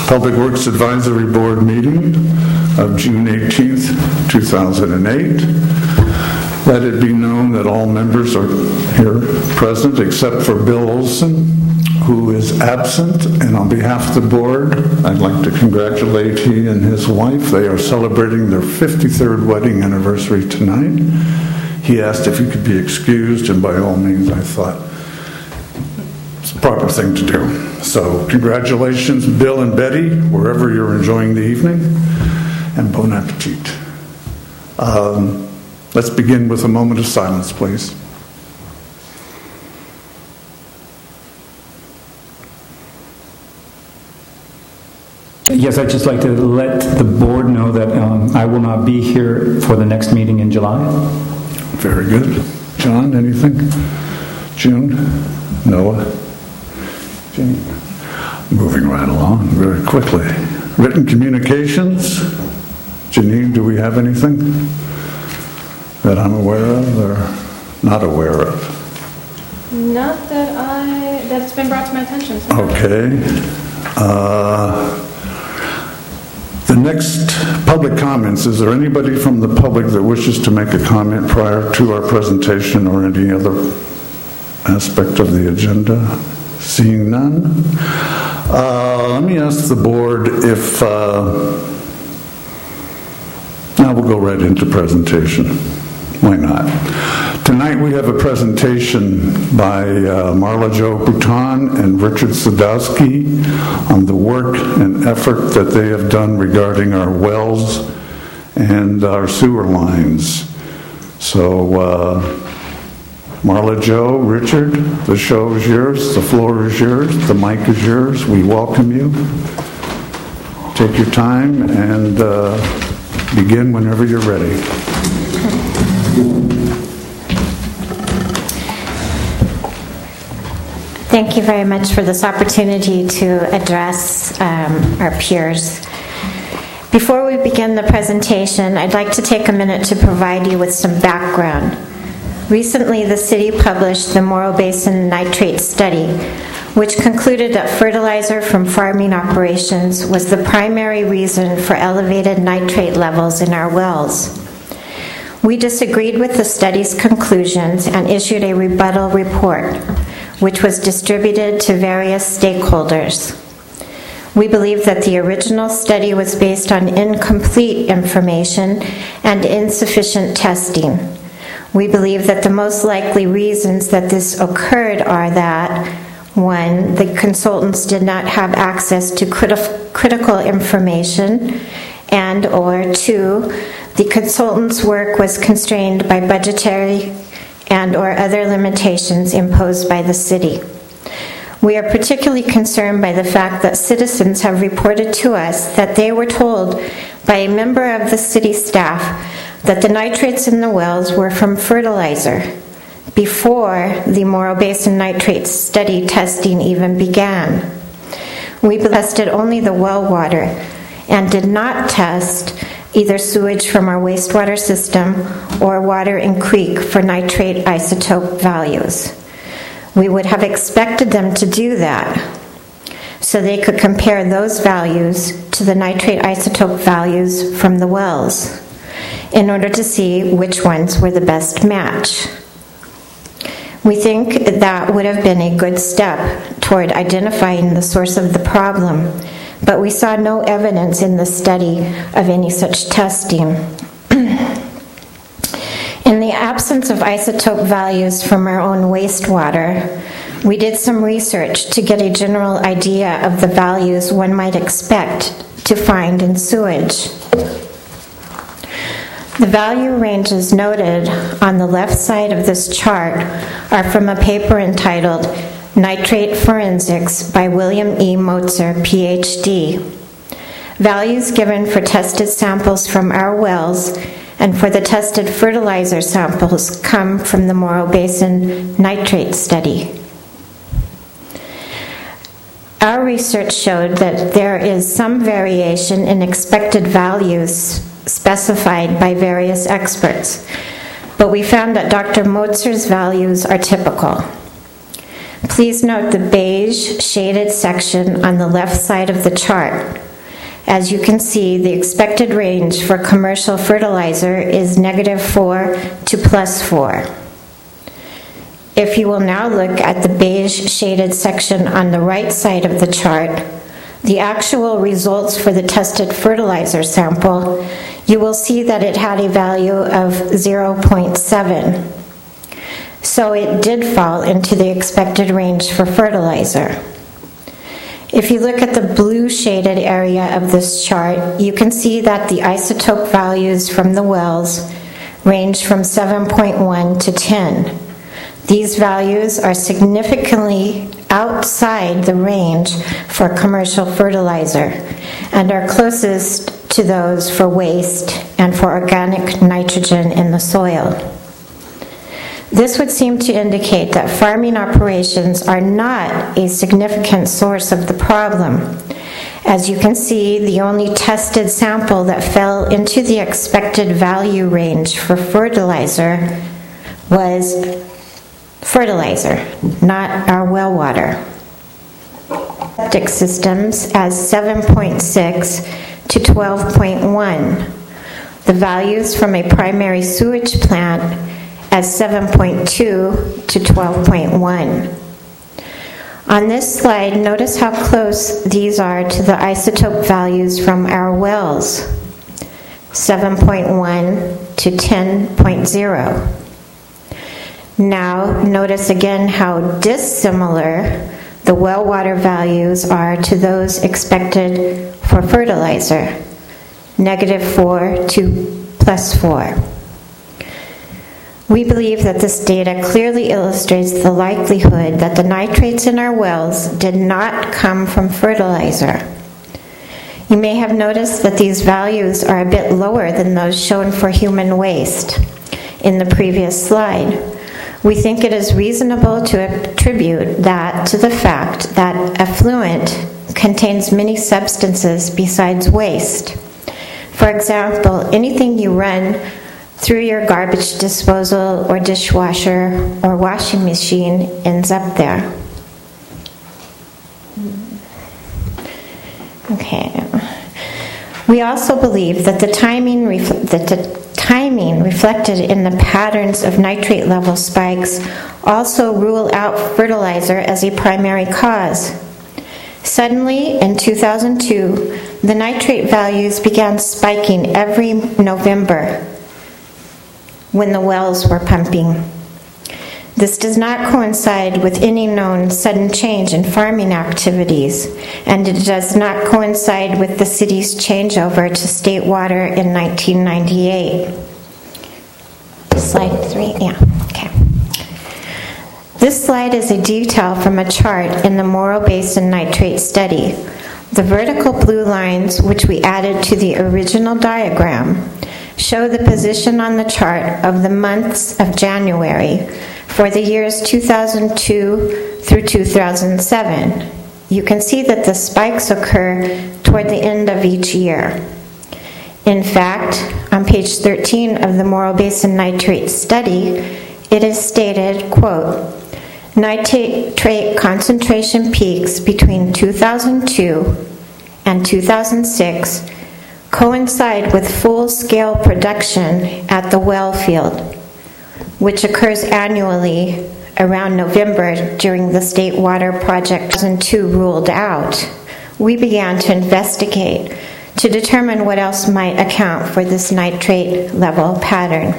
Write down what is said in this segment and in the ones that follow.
Public Works Advisory Board meeting of June 18th, 2008. Let it be known that all members are here present except for Bill Olson, who is absent, and on behalf of the board, I'd like to congratulate he and his wife. They are celebrating their 53rd wedding anniversary tonight. He asked if he could be excused, and by all means, I thought it's the proper thing to do. So, congratulations, Bill and Betty, wherever you're enjoying the evening, and bon appetit. Let's begin with a moment of silence, please. Yes, I'd just like to let the board know that I will not be here for the next meeting in July. Very good. John, anything? June? Noah? Jane? Moving right along very quickly. Written communications? Janine, do we have anything that I'm aware of or not aware of? Not that's been brought to my attention. So. Okay. The next public comments. Is there anybody from the public that wishes to make a comment prior to our presentation or any other aspect of the agenda? Seeing none. Let me ask the board if... now we'll go right into presentation. Why not? Tonight we have a presentation by Marla Jo Bouton and Richard Sadowski on the work and effort that they have done regarding our wells and our sewer lines. So, Marla Jo, Richard, the show is yours, the floor is yours, the mic is yours. We welcome you. Take your time and begin whenever you're ready. Thank you very much for this opportunity to address our peers. Before we begin the presentation, I'd like to take a minute to provide you with some background. Recently, the city published the Morro Basin Nitrate Study, which concluded that fertilizer from farming operations was the primary reason for elevated nitrate levels in our wells. We disagreed with the study's conclusions and issued a rebuttal report, which was distributed to various stakeholders. We believe that the original study was based on incomplete information and insufficient testing. We believe that the most likely reasons that this occurred are that, 1, the consultants did not have access to critical information, and or 2, the consultants' work was constrained by budgetary and or other limitations imposed by the city. We are particularly concerned by the fact that citizens have reported to us that they were told by a member of the city staff that the nitrates in the wells were from fertilizer before the Morro Basin Nitrate Study testing even began. We tested only the well water and did not test either sewage from our wastewater system or water in creek for nitrate isotope values. We would have expected them to do that so they could compare those values to the nitrate isotope values from the wells in order to see which ones were the best match. We think that would have been a good step toward identifying the source of the problem, but we saw no evidence in the study of any such testing. In the absence of isotope values from our own wastewater, we did some research to get a general idea of the values one might expect to find in sewage. The value ranges noted on the left side of this chart are from a paper entitled Nitrate Forensics by William E. Motzer, Ph.D. Values given for tested samples from our wells and for the tested fertilizer samples come from the Morro Basin Nitrate Study. Our research showed that there is some variation in expected values specified by various experts, but we found that Dr. Motzer's values are typical. Please note the beige shaded section on the left side of the chart. As you can see, the expected range for commercial fertilizer is -4 to +4. If you will now look at the beige shaded section on the right side of the chart, the actual results for the tested fertilizer sample, you will see that it had a value of 0.7. So it did fall into the expected range for fertilizer. If you look at the blue shaded area of this chart, you can see that the isotope values from the wells range from 7.1 to 10. These values are significantly outside the range for commercial fertilizer and are closest to those for waste and for organic nitrogen in the soil. This would seem to indicate that farming operations are not a significant source of the problem. As you can see, the only tested sample that fell into the expected value range for fertilizer was fertilizer, not our well water. Septic systems as 7.6 to 12.1. The values from a primary sewage plant as 7.2 to 12.1. On this slide, notice how close these are to the isotope values from our wells, 7.1 to 10.0. Now, notice again how dissimilar the well water values are to those expected for fertilizer, -4 to +4. We believe that this data clearly illustrates the likelihood that the nitrates in our wells did not come from fertilizer. You may have noticed that these values are a bit lower than those shown for human waste in the previous slide. We think it is reasonable to attribute that to the fact that effluent contains many substances besides waste. For example, anything you run through your garbage disposal or dishwasher or washing machine ends up there. Okay. We also believe that the timing reflected in the patterns of nitrate level spikes also rule out fertilizer as a primary cause. Suddenly, in 2002, the nitrate values began spiking every November when the wells were pumping. This does not coincide with any known sudden change in farming activities, and it does not coincide with the city's changeover to state water in 1998. Slide 3, yeah, okay. This slide is a detail from a chart in the Morro Basin nitrate study. The vertical blue lines, which we added to the original diagram, show the position on the chart of the months of January for the years 2002 through 2007. You can see that the spikes occur toward the end of each year. In fact, on page 13 of the Morro Basin nitrate study, it is stated, quote, nitrate concentration peaks between 2002 and 2006 coincide with full-scale production at the well field, which occurs annually around November during the State Water Project 2002 ruled out. We began to investigate to determine what else might account for this nitrate level pattern.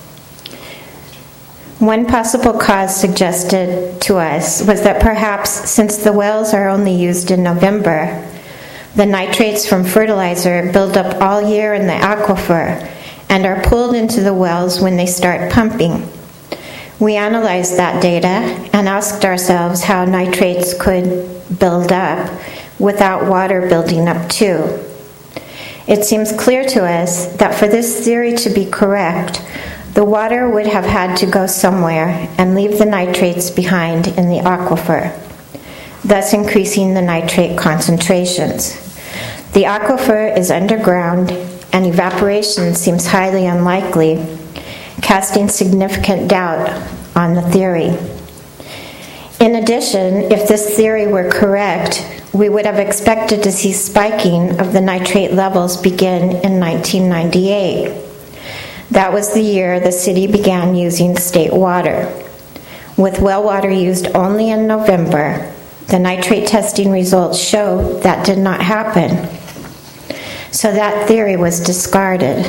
One possible cause suggested to us was that perhaps since the wells are only used in November, the nitrates from fertilizer build up all year in the aquifer and are pulled into the wells when they start pumping. We analyzed that data and asked ourselves how nitrates could build up without water building up too. It seems clear to us that for this theory to be correct, the water would have had to go somewhere and leave the nitrates behind in the aquifer, thus increasing the nitrate concentrations. The aquifer is underground and evaporation seems highly unlikely, casting significant doubt on the theory. In addition, if this theory were correct, we would have expected to see spiking of the nitrate levels begin in 1998. That was the year the city began using state water. With well water used only in November, the nitrate testing results showed that did not happen. So that theory was discarded.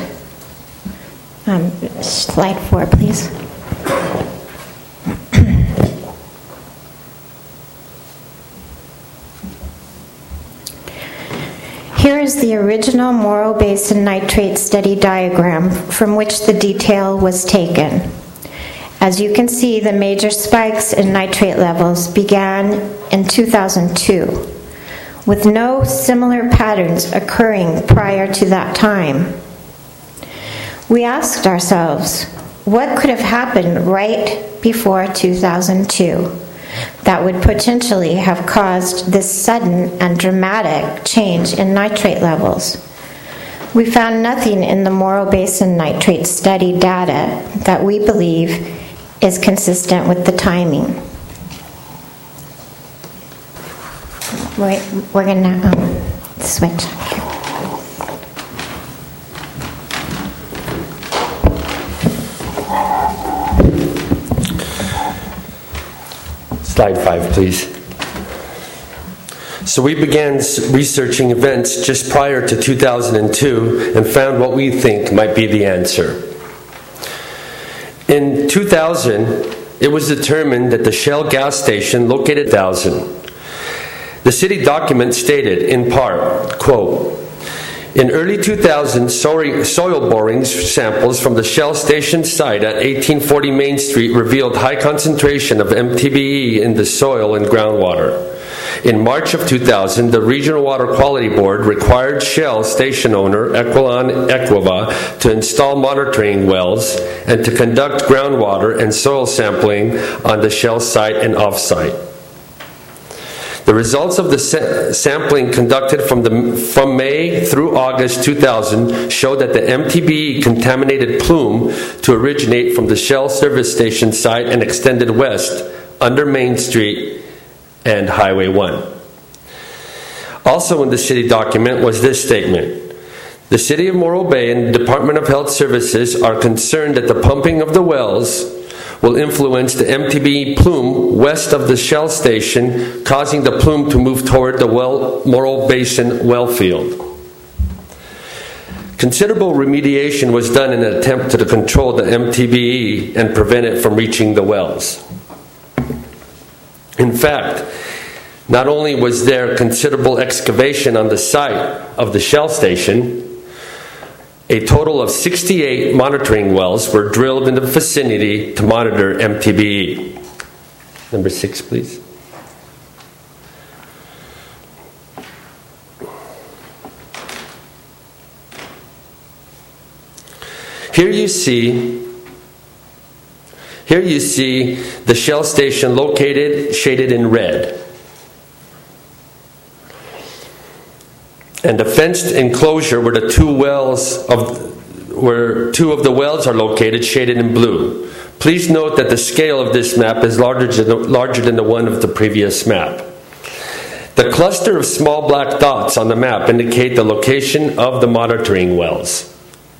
Slide 4, please. Here is the original Morro Basin nitrate study diagram from which the detail was taken. As you can see, the major spikes in nitrate levels began in 2002, with no similar patterns occurring prior to that time. We asked ourselves, what could have happened right before 2002 that would potentially have caused this sudden and dramatic change in nitrate levels? We found nothing in the Morro Basin nitrate study data that we believe is consistent with the timing. We're going to switch. Slide 5, please. So we began researching events just prior to 2002 and found what we think might be the answer. In 2000, it was determined that the Shell gas station located 1000. The city document stated, in part, quote, in early 2000, soil borings samples from the Shell station site at 1840 Main Street revealed high concentration of MTBE in the soil and groundwater. In March of 2000, the Regional Water Quality Board required Shell station owner Equilon Equiva to install monitoring wells and to conduct groundwater and soil sampling on the Shell site and off-site. The results of the sampling conducted from May through August 2000 showed that the MTBE contaminated plume to originate from the Shell service station site and extended west under Main Street and Highway 1. Also in the city document was this statement. The City of Morro Bay and the Department of Health Services are concerned that the pumping of the wells will influence the MTBE plume west of the Shell station, causing the plume to move toward the Morro Basin well field. Considerable remediation was done in an attempt to control the MTBE and prevent it from reaching the wells. In fact, not only was there considerable excavation on the site of the Shell station, a total of 68 monitoring wells were drilled in the vicinity to monitor MTBE. Number 6, please. Here you see the Shell station located, shaded in red. And the fenced enclosure where two of the wells are located, shaded in blue. Please note that the scale of this map is larger than the one of the previous map. The cluster of small black dots on the map indicate the location of the monitoring wells.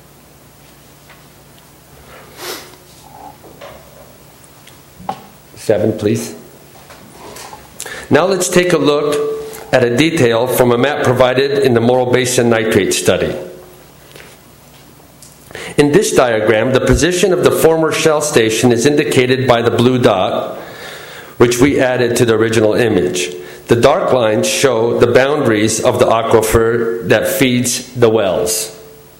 Seven, please. Now let's take a look at a detail from a map provided in the Morro Basin nitrate study. In this diagram, the position of the former Shell station is indicated by the blue dot, which we added to the original image. The dark lines show the boundaries of the aquifer that feeds the wells.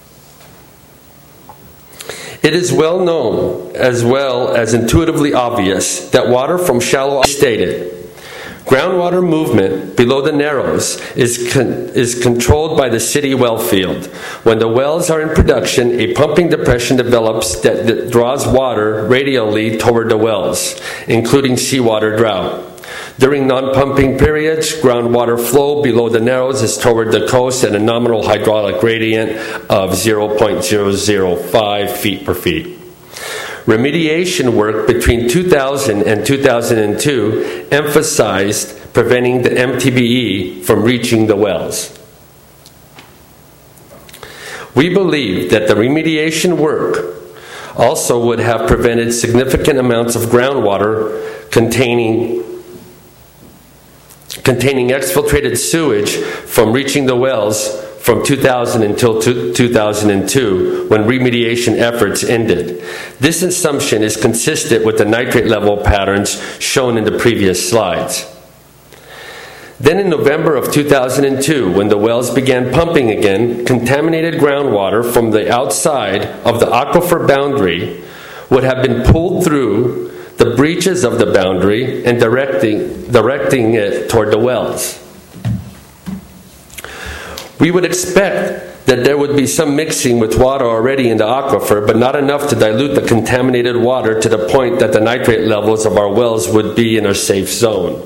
It is well known, as well as intuitively obvious, that water from shallow stated. Groundwater movement below the narrows is controlled by the city well field. When the wells are in production, a pumping depression develops that draws water radially toward the wells, including seawater drought. During non-pumping periods, groundwater flow below the narrows is toward the coast at a nominal hydraulic gradient of 0.005 feet per feet. remediation work between 2000 and 2002 emphasized preventing the MTBE from reaching the wells. We believe that the remediation work also would have prevented significant amounts of groundwater containing exfiltrated sewage from reaching the wells from 2000 until 2002, when remediation efforts ended. This assumption is consistent with the nitrate level patterns shown in the previous slides. Then in November of 2002, when the wells began pumping again, contaminated groundwater from the outside of the aquifer boundary would have been pulled through the breaches of the boundary and directing it toward the wells. We would expect that there would be some mixing with water already in the aquifer, but not enough to dilute the contaminated water to the point that the nitrate levels of our wells would be in a safe zone.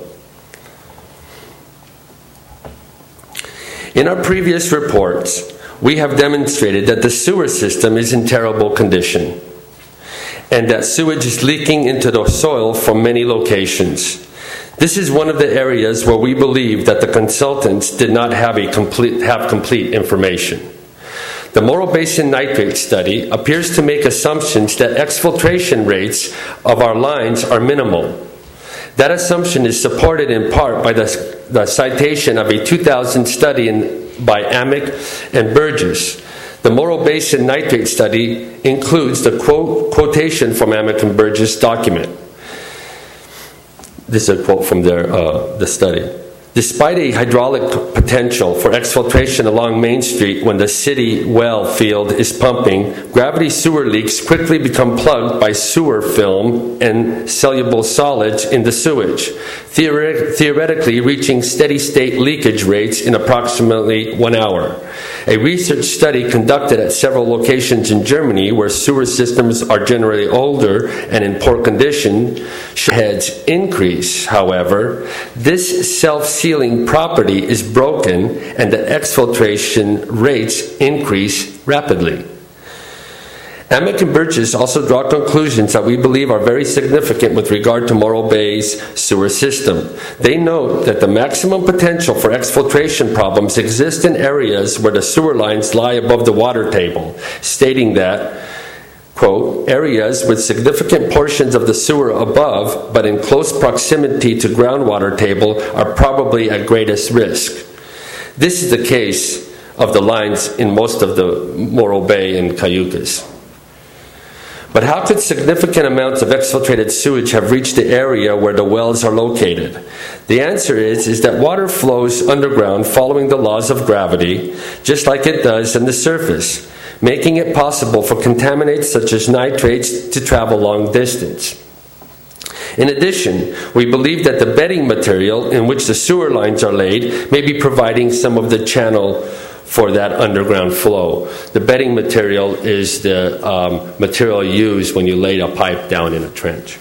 In our previous reports, we have demonstrated that the sewer system is in terrible condition and that sewage is leaking into the soil from many locations. This is one of the areas where we believe that the consultants did not have complete information. The Morro Basin Nitrate Study appears to make assumptions that exfiltration rates of our lines are minimal. That assumption is supported in part by the citation of a 2000 study by Amick and Burgess. The Morro Basin Nitrate Study includes the quotation from Amick and Burgess' document. This is a quote from the study. Despite a hydraulic potential for exfiltration along Main Street when the city well field is pumping, gravity sewer leaks quickly become plugged by sewer film and soluble solids in the sewage, theoretically reaching steady-state leakage rates in approximately 1 hour. A research study conducted at several locations in Germany, where sewer systems are generally older and in poor condition, heads increase. However, this self-sealing property is broken and the exfiltration rates increase rapidly. Amick and Burgess also draw conclusions that we believe are very significant with regard to Morro Bay's sewer system. They note that the maximum potential for exfiltration problems exist in areas where the sewer lines lie above the water table, stating that, quote, areas with significant portions of the sewer above but in close proximity to groundwater table are probably at greatest risk. This is the case of the lines in most of the Morro Bay and Cayucas. But how could significant amounts of exfiltrated sewage have reached the area where the wells are located? The answer is that water flows underground following the laws of gravity, just like it does on the surface, making it possible for contaminants such as nitrates to travel long distance. In addition, we believe that the bedding material in which the sewer lines are laid may be providing some of the channel for that underground flow. The bedding material is the material used when you lay a pipe down in a trench.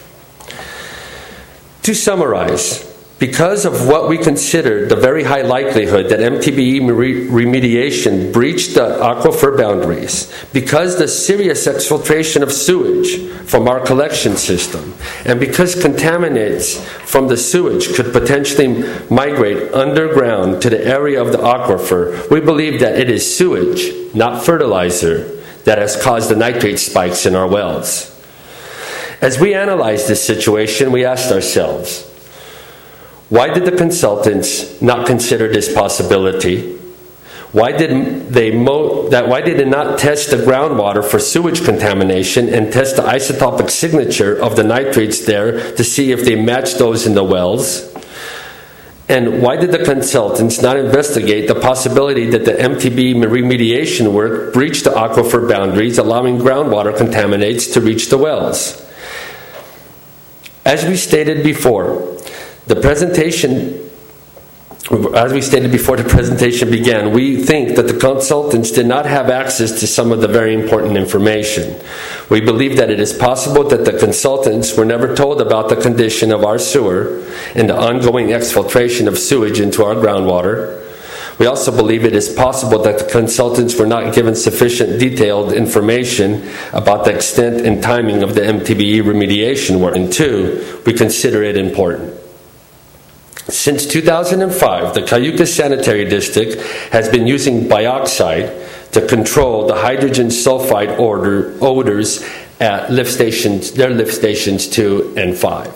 To summarize, because of what we consider the very high likelihood that MTBE remediation breached the aquifer boundaries, because the serious exfiltration of sewage from our collection system, and because contaminants from the sewage could potentially migrate underground to the area of the aquifer, we believe that it is sewage, not fertilizer, that has caused the nitrate spikes in our wells. As we analyzed this situation, we asked ourselves, why did the consultants not consider this possibility? Why did they not test the groundwater for sewage contamination and test the isotopic signature of the nitrates there to see if they matched those in the wells? And why did the consultants not investigate the possibility that the MTBE remediation work breached the aquifer boundaries, allowing groundwater contaminants to reach the wells? As we stated before the presentation began, we think that the consultants did not have access to some of the very important information. We believe that it is possible that the consultants were never told about the condition of our sewer and the ongoing exfiltration of sewage into our groundwater. We also believe it is possible that the consultants were not given sufficient detailed information about the extent and timing of the MTBE remediation work. And two, we consider it important. Since 2005, the Cayucos Sanitary District has been using bioxide to control the hydrogen sulfide odors at their lift stations 2 and 5.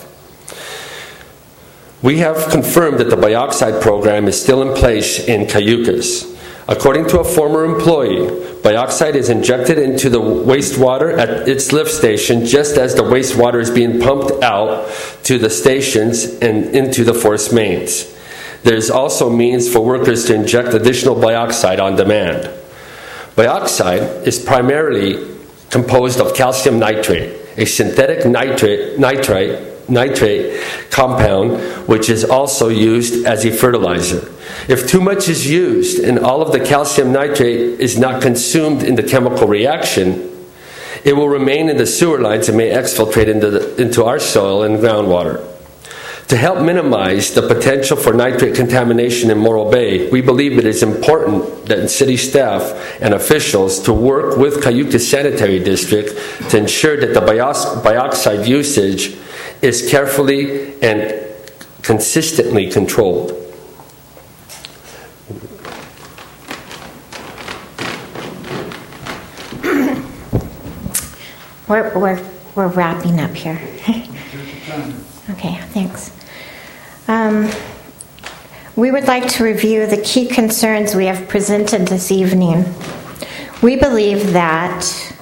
We have confirmed that the bioxide program is still in place in Cayucos. According to a former employee, bioxide is injected into the wastewater at its lift station just as the wastewater is being pumped out to the stations and into the force mains. There's also means for workers to inject additional bioxide on demand. Bioxide is primarily composed of calcium nitrate, a synthetic nitrate compound which is also used as a fertilizer. If too much is used and all of the calcium nitrate is not consumed in the chemical reaction, it will remain in the sewer lines and may exfiltrate into our soil and groundwater. To help minimize the potential for nitrate contamination in Morro Bay, we believe it is important that city staff and officials to work with Cayucos Sanitary District to ensure that the bioxide usage is carefully and consistently controlled. We're wrapping up here. Okay, thanks. We would like to review the key concerns we have presented this evening. We believe that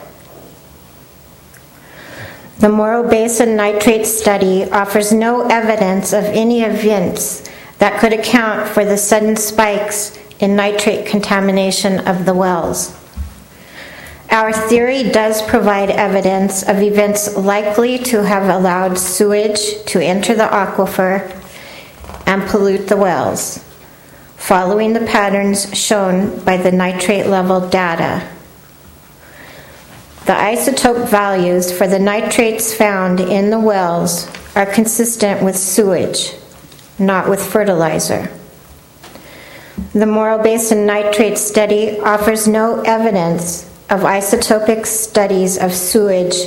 the Morro Basin nitrate study offers no evidence of any events that could account for the sudden spikes in nitrate contamination of the wells. Our theory does provide evidence of events likely to have allowed sewage to enter the aquifer and pollute the wells, following the patterns shown by the nitrate level data. The isotope values for the nitrates found in the wells are consistent with sewage, not with fertilizer. The Morro Basin nitrate study offers no evidence of isotopic studies of sewage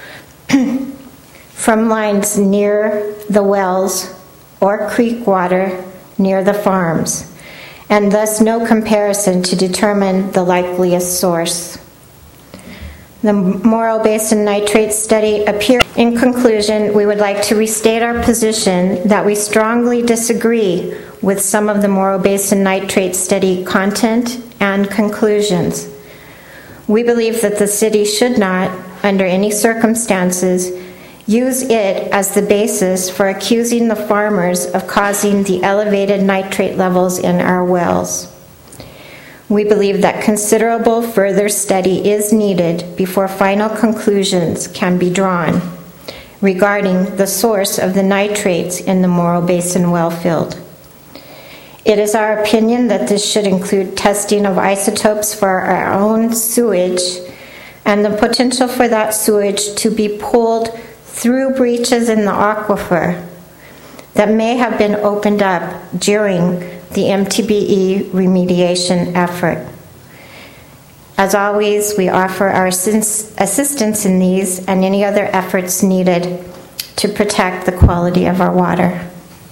from lines near the wells or creek water near the farms, and thus no comparison to determine the likeliest source. The Morro Basin nitrate study appears. In conclusion, we would like to restate our position that we strongly disagree with some of the Morro Basin nitrate study content and conclusions. We believe that the city should not, under any circumstances, use it as the basis for accusing the farmers of causing the elevated nitrate levels in our wells. We believe that considerable further study is needed before final conclusions can be drawn regarding the source of the nitrates in the Morro Basin well field. It is our opinion that this should include testing of isotopes for our own sewage and the potential for that sewage to be pulled through breaches in the aquifer that may have been opened up during the MTBE remediation effort. As always, we offer our assistance in these and any other efforts needed to protect the quality of our water.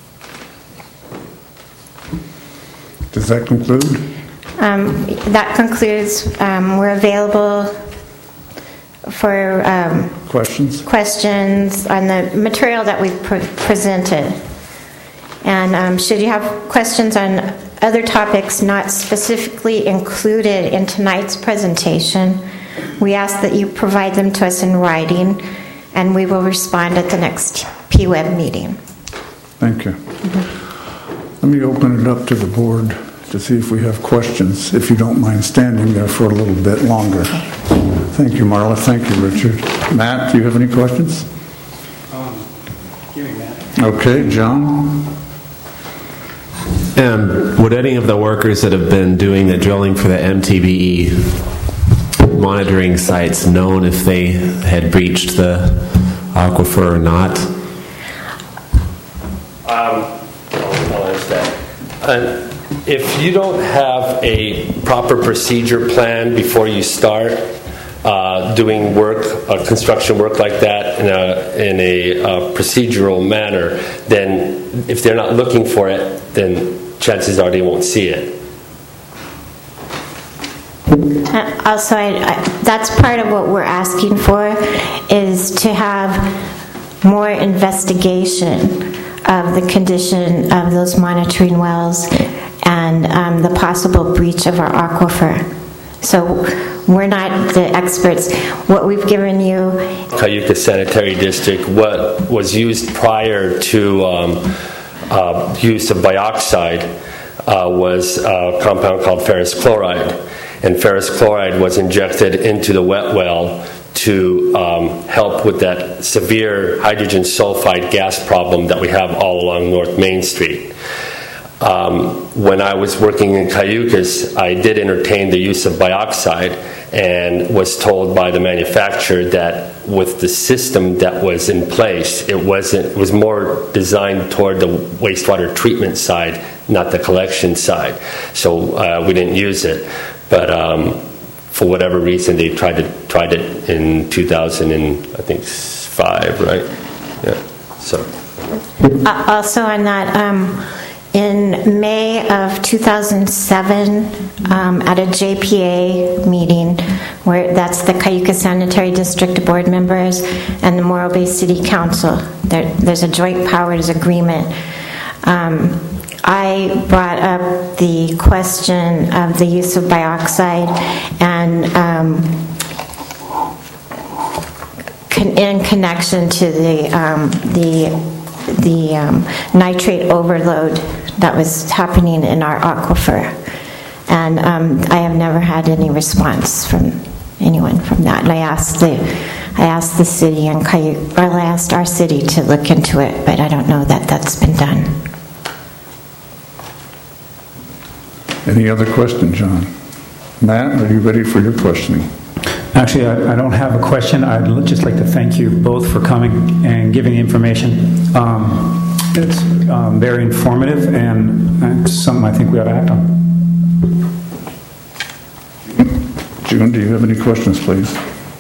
Does that conclude? That concludes. We're available for questions on the material that we've presented. And should you have questions on other topics not specifically included in tonight's presentation, we ask that you provide them to us in writing, and we will respond at the next PWEB meeting. Thank you. Let me open it up to the board to see if we have questions, if you don't mind standing there for a little bit longer. Okay. Thank you, Marla. Thank you, Richard. Matt, do you have any questions? Give me Matt. Okay, John? Would any of the workers that have been doing the drilling for the MTBE monitoring sites known if they had breached the aquifer or not? I'll answer that. if you don't have a proper procedure plan before you start doing work, construction work like that in a procedural manner, then if they're not looking for it, then chances are they won't see it. Also, that's part of what we're asking for, is to have more investigation of the condition of those monitoring wells and the possible breach of our aquifer. So we're not the experts. What we've given you... Cayuga Sanitary District, what was used prior to use of bioxide was a compound called ferrous chloride. And ferrous chloride was injected into the wet well to help with that severe hydrogen sulfide gas problem that we have all along North Main Street. When I was working in Cayucas, I did entertain the use of bioxide and was told by the manufacturer that with the system that was in place, it was more designed toward the wastewater treatment side, not the collection side. So we didn't use it. But for whatever reason, they tried it in 2005, right? Yeah. So. Also on that, in May of 2007, at a JPA meeting, where that's the Cayuga Sanitary District Board members and the Morro Bay City Council, there's a joint powers agreement. I brought up the question of the use of bioxide and in connection to the nitrate overload that was happening in our aquifer, and I have never had any response from anyone from that. And I asked the city and I asked our city to look into it, but I don't know that that's been done. Any other question, John? Matt, are you ready for your questioning? Actually, I don't have a question. I'd just like to thank you both for coming and giving information. It's very informative, and it's something I think we ought to act on. June, do you have any questions, please?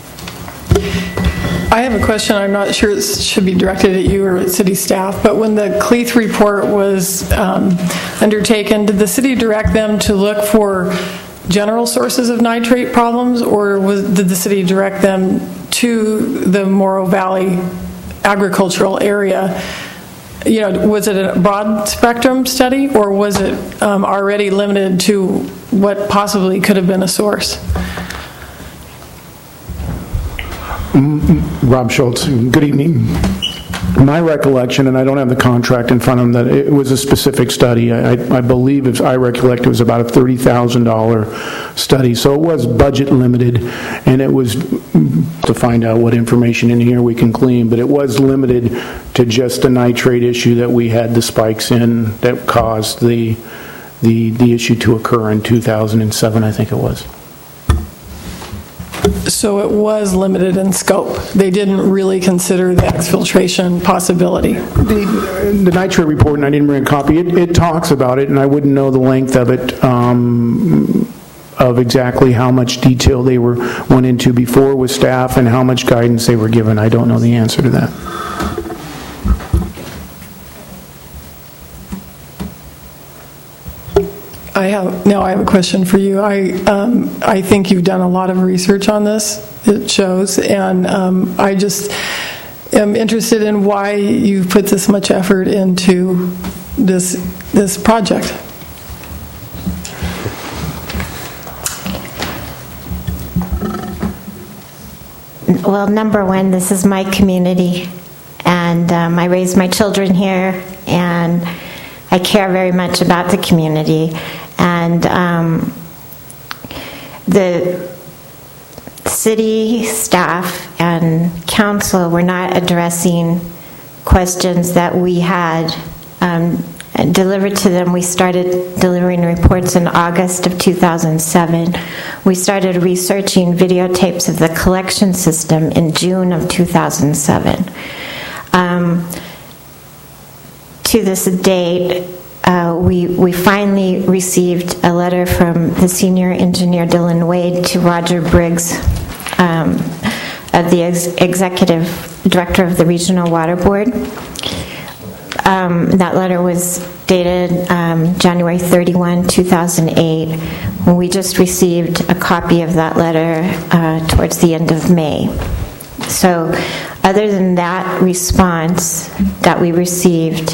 I have a question. I'm not sure it should be directed at you or at city staff, but when the Cleath report was undertaken, did the city direct them to look for general sources of nitrate problems, or did the city direct them to the Morro Valley agricultural area? You know, was it a broad spectrum study, or was it already limited to what possibly could have been a source? Rob Schultz, good evening. My recollection, and I don't have the contract in front of them, that it was a specific study. I believe, if I recollect, it was about a $30,000 study. So it was budget limited, and it was to find out what information in here we can glean, but it was limited to just the nitrate issue that we had the spikes in that caused the issue to occur in 2007, I think it was. So it was limited in scope. They didn't really consider the exfiltration possibility. The nitrate report, and I didn't bring a copy, it talks about it, and I wouldn't know the length of it, of exactly how much detail they went into before with staff and how much guidance they were given. I don't know the answer to that. I have a question for you. I think you've done a lot of research on this, it shows, and I just am interested in why you've put this much effort into this project. Well, number one, this is my community, and I raised my children here, and I care very much about the community. And the city staff and council were not addressing questions that we had delivered to them. We started delivering reports in August of 2007. We started researching videotapes of the collection system in June of 2007. To this date, we finally received a letter from the senior engineer Dylan Wade to Roger Briggs, of the executive director of the Regional Water Board. That letter was dated January 31, 2008. We just received a copy of that letter towards the end of May. So other than that response that we received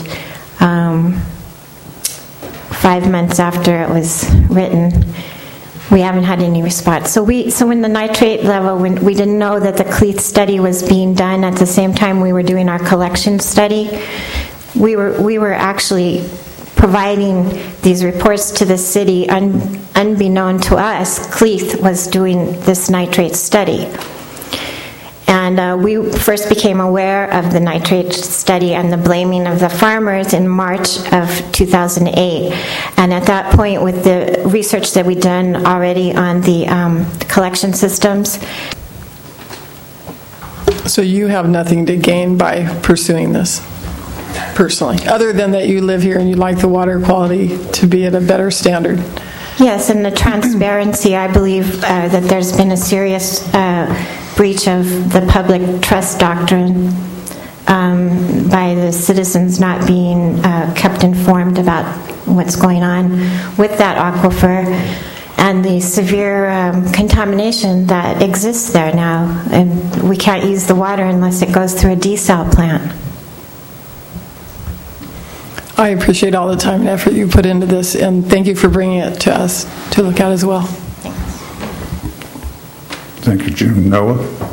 5 months after it was written, we haven't had any response. So when the nitrate level, when we didn't know that the Cleath study was being done at the same time we were doing our collection study, we were actually providing these reports to the city unbeknown to us. Cleath was doing this nitrate study. And we first became aware of the nitrate study and the blaming of the farmers in March of 2008. And at that point, with the research that we'd done already on the collection systems. So you have nothing to gain by pursuing this, personally, other than that you live here and you like the water quality to be at a better standard? Yes, and the transparency, I believe that there's been a serious breach of the public trust doctrine by the citizens not being kept informed about what's going on with that aquifer and the severe contamination that exists there now. And we can't use the water unless it goes through a desal plant. I appreciate all the time and effort you put into this, and thank you for bringing it to us to look at as well. Thank you, June. Noah?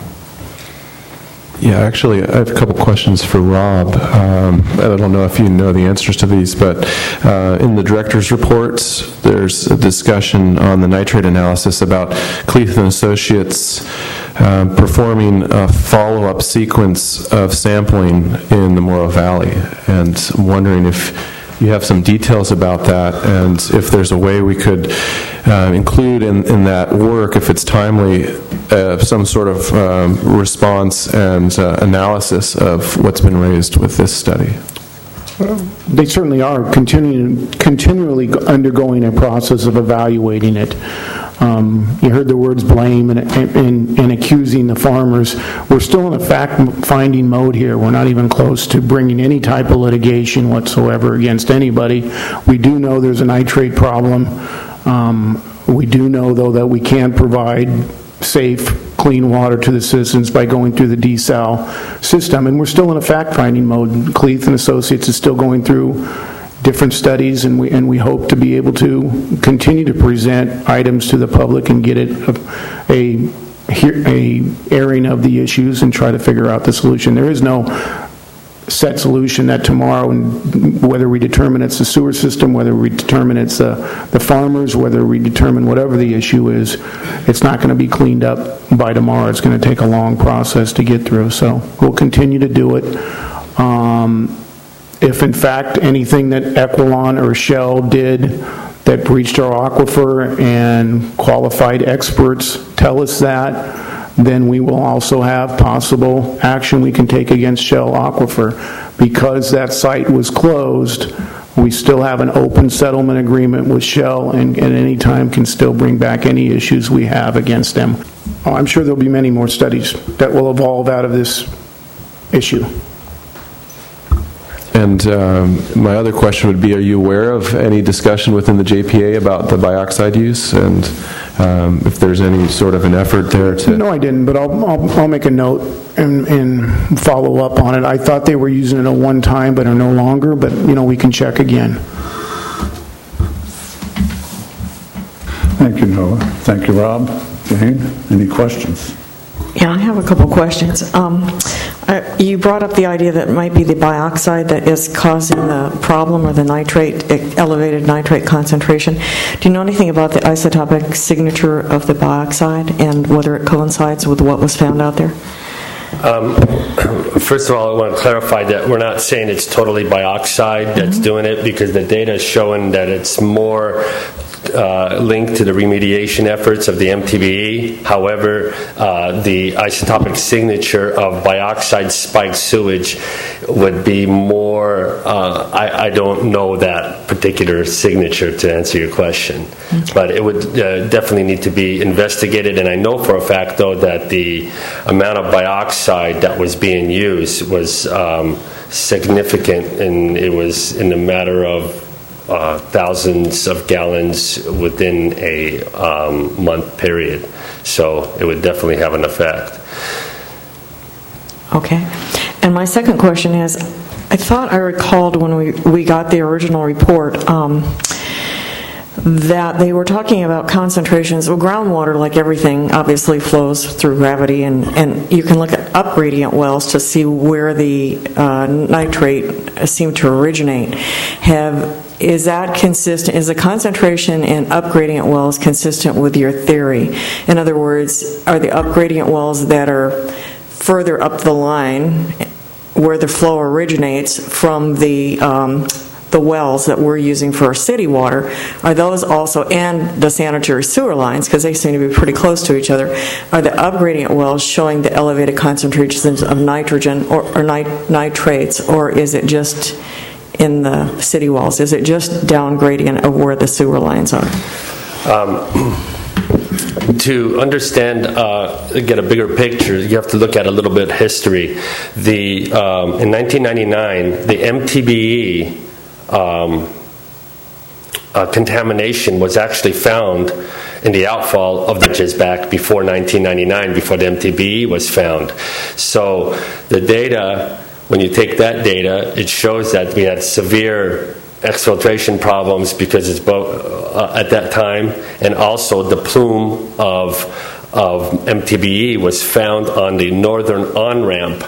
Yeah, actually, I have a couple questions for Rob. I don't know if you know the answers to these, but in the director's reports, there's a discussion on the nitrate analysis about Cleath and Associates performing a follow-up sequence of sampling in the Morrow Valley. And I'm wondering if you have some details about that, and if there's a way we could include in that work, if it's timely, some sort of response and analysis of what's been raised with this study. They certainly are continually undergoing a process of evaluating it. You heard the words blame and accusing the farmers. We're still in a fact-finding mode here. We're not even close to bringing any type of litigation whatsoever against anybody. We do know there's a nitrate problem. We do know, though, that we can provide safe, clean water to the citizens by going through the desal system. And we're still in a fact-finding mode. Cleath and Associates is still going through different studies, and we hope to be able to continue to present items to the public and get it a airing of the issues and try to figure out the solution. There is no set solution that tomorrow, and whether we determine it's the sewer system, whether we determine it's the farmers, whether we determine whatever the issue is, it's not going to be cleaned up by tomorrow. It's going to take a long process to get through. So we'll continue to do it. If in fact anything that Equilon or Shell did that breached our aquifer and qualified experts tell us that, then we will also have possible action we can take against Shell Aquifer. Because that site was closed, we still have an open settlement agreement with Shell, and at any time can still bring back any issues we have against them. I'm sure there'll be many more studies that will evolve out of this issue. And my other question would be, are you aware of any discussion within the JPA about the bioxide use, and if there's any sort of an effort there to... No, I didn't, but I'll make a note and follow up on it. I thought they were using it at one time, but are no longer, but we can check again. Thank you, Noah. Thank you, Rob. Jane, any questions? Yeah, I have a couple questions. You brought up the idea that it might be the bioxide that is causing the problem, or the elevated nitrate concentration. Do you know anything about the isotopic signature of the bioxide and whether it coincides with what was found out there? First of all, I want to clarify that we're not saying it's totally bioxide that's doing it, because the data is showing that it's more linked to the remediation efforts of the MTBE. However, the isotopic signature of bioxide spiked sewage would be more, I don't know that particular signature to answer your question. Okay. But it would definitely need to be investigated, and I know for a fact, though, that the amount of bioxide that was being used was significant, and it was in a matter of thousands of gallons within a month period. So it would definitely have an effect. Okay. And my second question is, I thought I recalled when we got the original report that they were talking about concentrations. Well, groundwater, like everything, obviously flows through gravity, and you can look at up-gradient wells to see where the nitrate seemed to originate. Is that consistent? Is the concentration in up-gradient wells consistent with your theory? In other words, are the up-gradient wells that are further up the line, where the flow originates from the wells that we're using for our city water, are those also, and the sanitary sewer lines, because they seem to be pretty close to each other, are the up-gradient wells showing the elevated concentrations of nitrogen or nitrates, or is it just in the city wells? Is it just down gradient of where the sewer lines are? To understand, get a bigger picture, you have to look at a little bit of history. In 1999, the MTBE contamination was actually found in the outfall of the Jizbak before 1999, before the MTBE was found. So the data, when you take that data, it shows that we had severe exfiltration problems because it's both at that time, and also the plume of MTBE was found on the northern on-ramp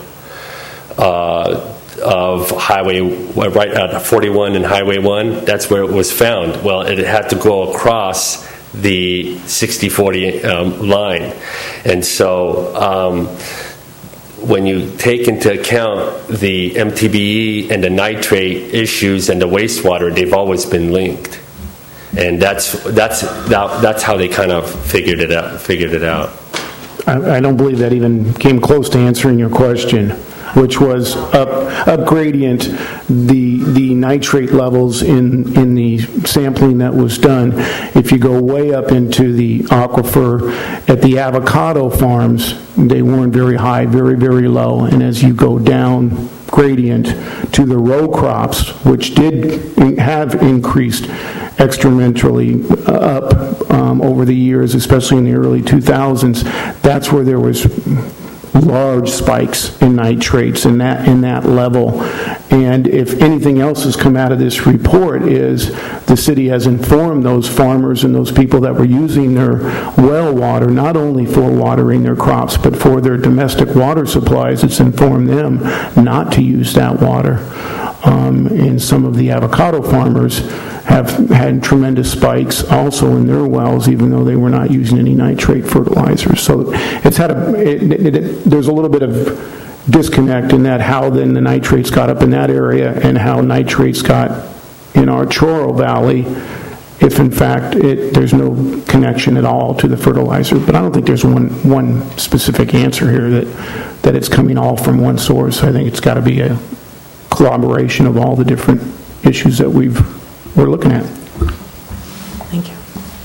of Highway, right at 41 and Highway 1. That's where it was found. Well, it had to go across the 60-40 line. And so when you take into account the MTBE and the nitrate issues and the wastewater, they've always been linked. And that's how they kind of figured it out. I don't believe that even came close to answering your question, which was up gradient, the nitrate levels in the sampling that was done. If you go way up into the aquifer at the avocado farms, they weren't very high, very, very low. And as you go down gradient to the row crops, which did have increased exponentially up over the years, especially in the early 2000s, that's where there was large spikes in nitrates in that level. And if anything else has come out of this report, is the city has informed those farmers and those people that were using their well water, not only for watering their crops, but for their domestic water supplies. It's informed them not to use that water. And some of the avocado farmers have had tremendous spikes also in their wells, even though they were not using any nitrate fertilizers. So it's had there's a little bit of disconnect in that, how then the nitrates got up in that area and how nitrates got in our Choro Valley, if in fact there's no connection at all to the fertilizer. But I don't think there's one specific answer here that it's coming all from one source. I think it's got to be a collaboration of all the different issues that we're looking at. Thank you.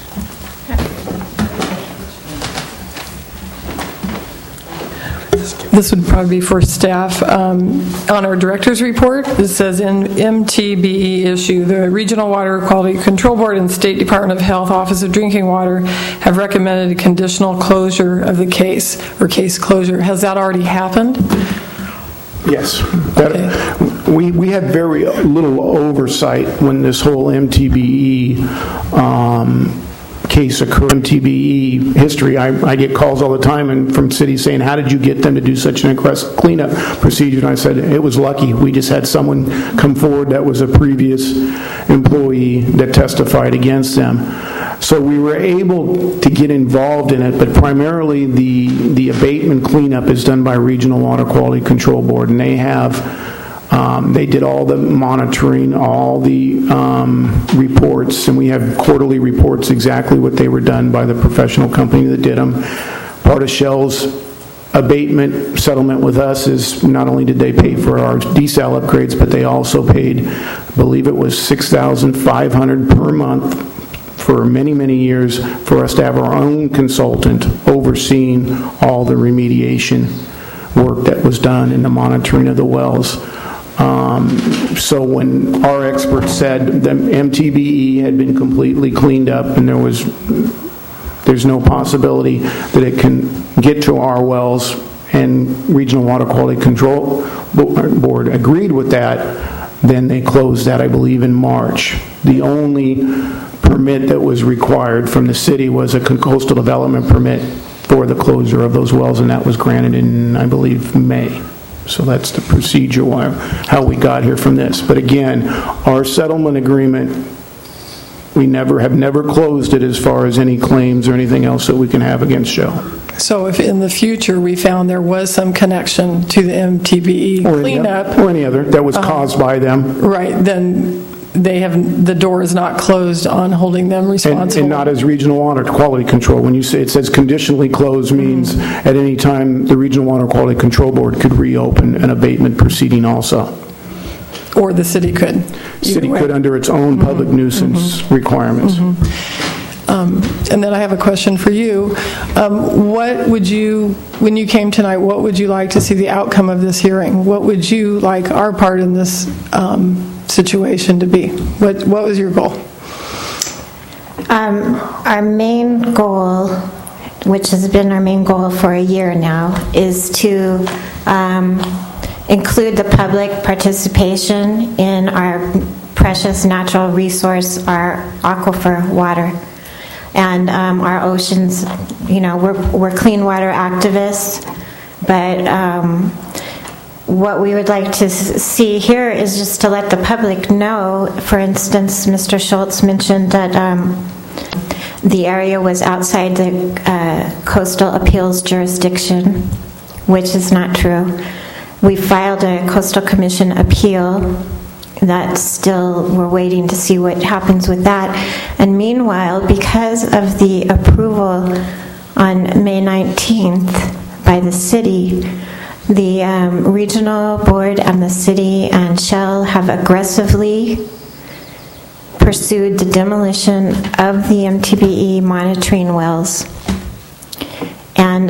This would probably be for staff. On our director's report, it says in MTBE issue, the Regional Water Quality Control Board and State Department of Health Office of Drinking Water have recommended a conditional closure of the case, or case closure. Has that already happened? Yes. We had very little oversight when this whole MTBE case occurred. MTBE history, I get calls all the time from cities saying, how did you get them to do such an aggressive cleanup procedure? And I said, it was lucky. We just had someone come forward that was a previous employee that testified against them. So we were able to get involved in it, but primarily the abatement cleanup is done by Regional Water Quality Control Board, and they have They did all the monitoring, all the reports, and we have quarterly reports exactly what they were done by the professional company that did them. Part of Shell's abatement settlement with us is not only did they pay for our desal upgrades, but they also paid, I believe it was $6,500 per month for many, many years for us to have our own consultant overseeing all the remediation work that was done in the monitoring of the wells. So when our experts said the MTBE had been completely cleaned up and there's no possibility that it can get to our wells, and Regional Water Quality Control Board agreed with that, then they closed that, I believe, in March. The only permit that was required from the city was a coastal development permit for the closure of those wells, and that was granted in, I believe, May. So that's the procedure, how we got here from this. But again, our settlement agreement, we have never closed it as far as any claims or anything else that we can have against Shell. So if in the future we found there was some connection to the MTBE cleanup, or any other that was caused by them, right, then the door is not closed on holding them responsible. And not as Regional Water Quality Control. When you say it says conditionally closed, means at any time the Regional Water Quality Control Board could reopen an abatement proceeding also. Or the city could. City could under its own public nuisance requirements. And then I have a question for you. What would you, when you came tonight, what would you like to see the outcome of this hearing? What would you like our part in this situation to be? What was your goal? Our main goal, which has been our main goal for a year now, is to include the public participation in our precious natural resource, our aquifer water, and our oceans. You know, we're clean water activists, but what we would like to see here is just to let the public know. For instance, Mr. Schultz mentioned that the area was outside the coastal appeals jurisdiction, which is not true. We filed a coastal commission appeal that still, we're waiting to see what happens with that. And meanwhile, because of the approval on May 19th by the city, the regional board and the city and Shell have aggressively pursued the demolition of the MTBE monitoring wells. And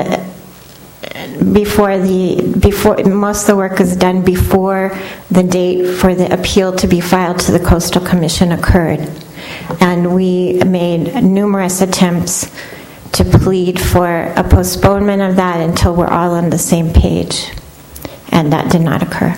before most of the work is done before the date for the appeal to be filed to the Coastal Commission occurred. And we made numerous attempts to plead for a postponement of that until we're all on the same page. And that did not occur.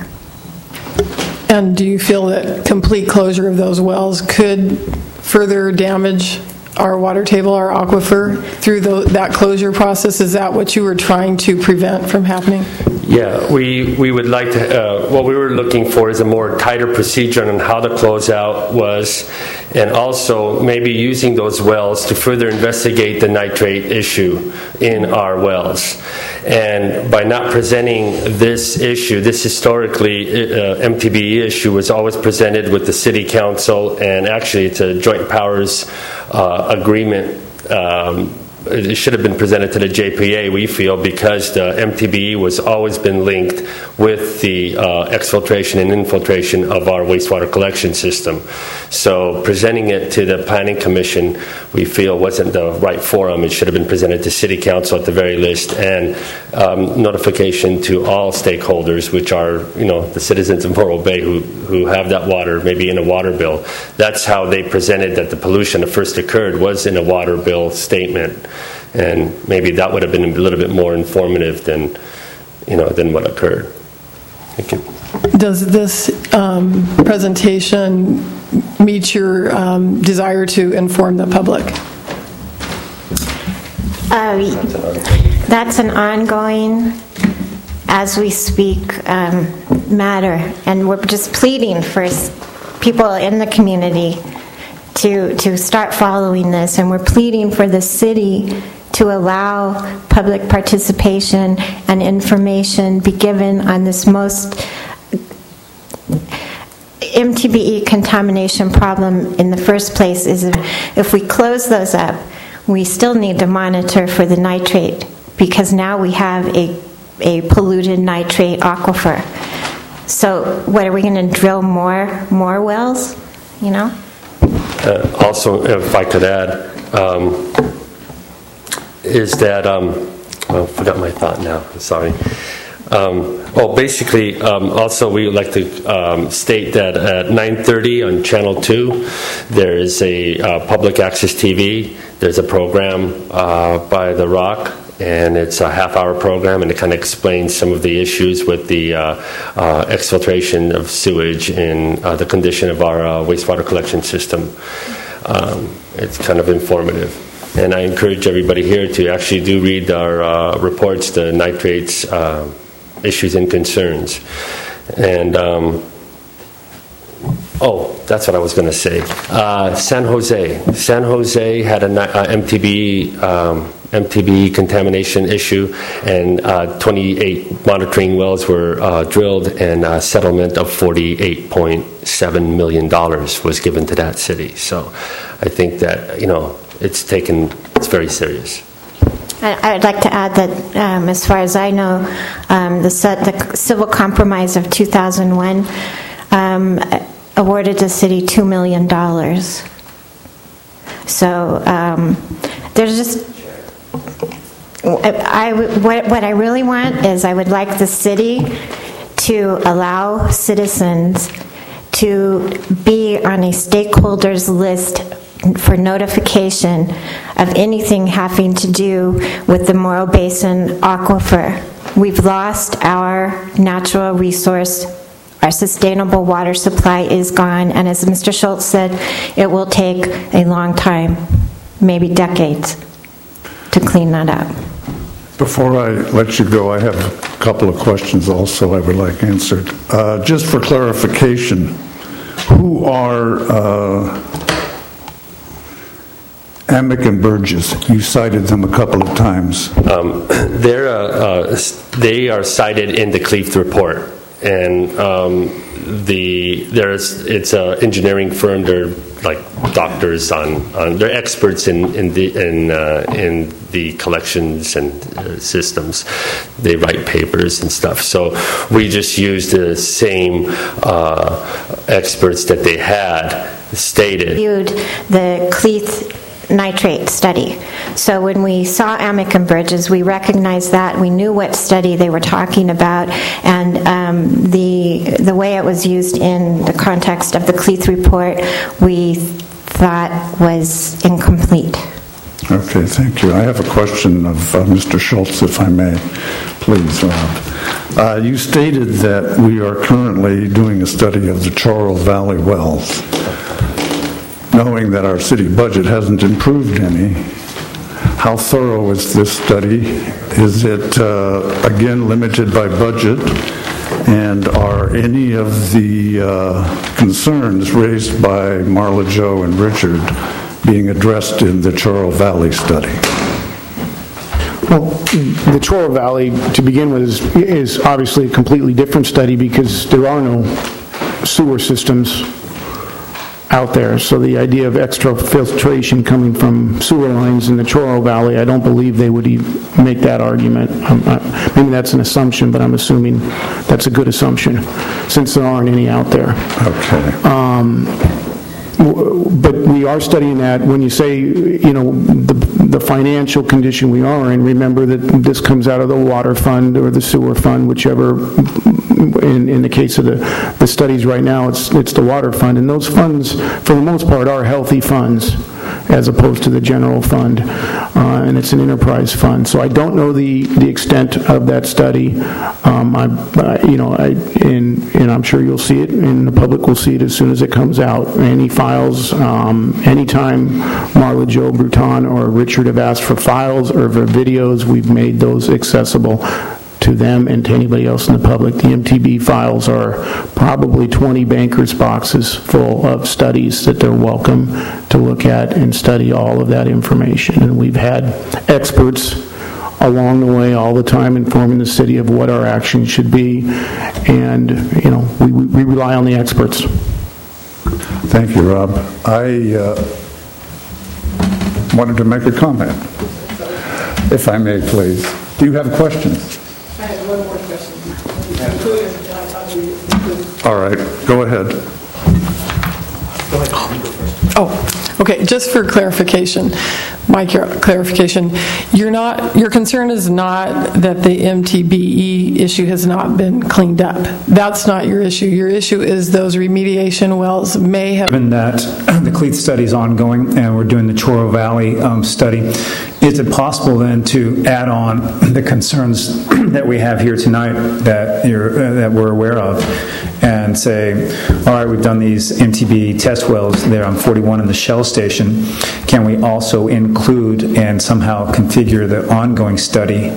And do you feel that complete closure of those wells could further damage our water table, our aquifer, through that closure process? Is that what you were trying to prevent from happening? Yeah, we would like to, what we were looking for is a more tighter procedure on how the closeout was, and also maybe using those wells to further investigate the nitrate issue in our wells. And by not presenting this issue, this historically MTBE issue was always presented with the City Council, and actually it's a joint powers agreement. It should have been presented to the JPA, we feel, because the MTBE was always been linked with the exfiltration and infiltration of our wastewater collection system. So presenting it to the Planning Commission, we feel, wasn't the right forum. It should have been presented to City Council at the very least, and notification to all stakeholders, which are, you know, the citizens of Morro Bay who have that water, maybe in a water bill. That's how they presented that the pollution that first occurred was in a water bill statement. And maybe that would have been a little bit more informative than what occurred. Thank you. Does this presentation meet your desire to inform the public? That's an ongoing, as we speak, matter, and we're just pleading for people in the community to start following this, and we're pleading for the city to allow public participation and information be given on this most MTBE contamination problem in the first place is if we close those up, we still need to monitor for the nitrate, because now we have a polluted nitrate aquifer. So what, are we going to drill more wells, you know? Also, if I could add, is that, I forgot my thought now, sorry. Basically, also we would like to state that at 9:30 on Channel 2, there is a public access TV. There's a program by The Rock, and it's a half-hour program, and it kind of explains some of the issues with the exfiltration of sewage and the condition of our wastewater collection system. It's kind of informative. And I encourage everybody here to actually do read our reports, the nitrates issues and concerns. And that's what I was going to say. San Jose had an MTBE contamination issue, and 28 monitoring wells were drilled, and a settlement of $48.7 million was given to that city. So I think that, it's very serious. I'd like to add that, as far as I know, the civil compromise of 2001 awarded the city $2 million. So there's just, what I really want is, I would like the city to allow citizens to be on a stakeholders list for notification of anything having to do with the Morro Basin aquifer. We've lost our natural resource. Our sustainable water supply is gone, and as Mr. Schultz said, it will take a long time, maybe decades, to clean that up. Before I let you go, I have a couple of questions also I would like answered. Just for clarification, who are Amick and Burgess? You cited them a couple of times. They are cited in the Cleath report, and it's an engineering firm. They're like doctors they're experts in the collections and systems. They write papers and stuff. So we just used the same experts that they had stated. Viewed the Cleath nitrate study. So when we saw Amick and Burgess, we recognized that. We knew what study they were talking about, and the way it was used in the context of the Cleath report, we thought was incomplete. Okay, thank you. I have a question of Mr. Schultz, if I may. Please, Rob. You stated that we are currently doing a study of the Chorrell Valley wells. Knowing that our city budget hasn't improved any, how thorough is this study? Is it, again, limited by budget? And are any of the concerns raised by Marla Jo and Richard being addressed in the Chorrell Valley study? Well, the Chorrell Valley, to begin with, is obviously a completely different study because there are no sewer systems out there. So the idea of extra filtration coming from sewer lines in the Chorrell Valley, I don't believe they would make that argument. Maybe that's an assumption, but I'm assuming that's a good assumption since there aren't any out there. Okay. But we are studying that. When you say, the financial condition we are in, remember that this comes out of the water fund or the sewer fund, whichever. In the case of the studies right now, it's the water fund, and those funds, for the most part, are healthy funds as opposed to the general fund, and it's an enterprise fund. So I don't know the extent of that study. And I'm sure you'll see it, and the public will see it as soon as it comes out. Any files, anytime Marla Jo Bruton or Richard have asked for files or for videos, we've made those accessible to them and to anybody else in the public. The MTB files are probably 20 bankers' boxes full of studies that they're welcome to look at and study all of that information. And we've had experts along the way all the time informing the city of what our action should be. And, we rely on the experts. Thank you, Rob. I wanted to make a comment, if I may, please. Do you have questions? I have one more question. All right, go ahead. Oh, okay, just for clarification, my clarification, your concern is not that the MTBE issue has not been cleaned up. That's not your issue. Your issue is those remediation wells may have... Given that the Cleeth study is ongoing and we're doing the Choro Valley study, is it possible then to add on the concerns that we have here tonight that we're aware of and say, all right, we've done these MTBE test wells there on 41 in the Shell station. Can we also include and somehow configure the ongoing study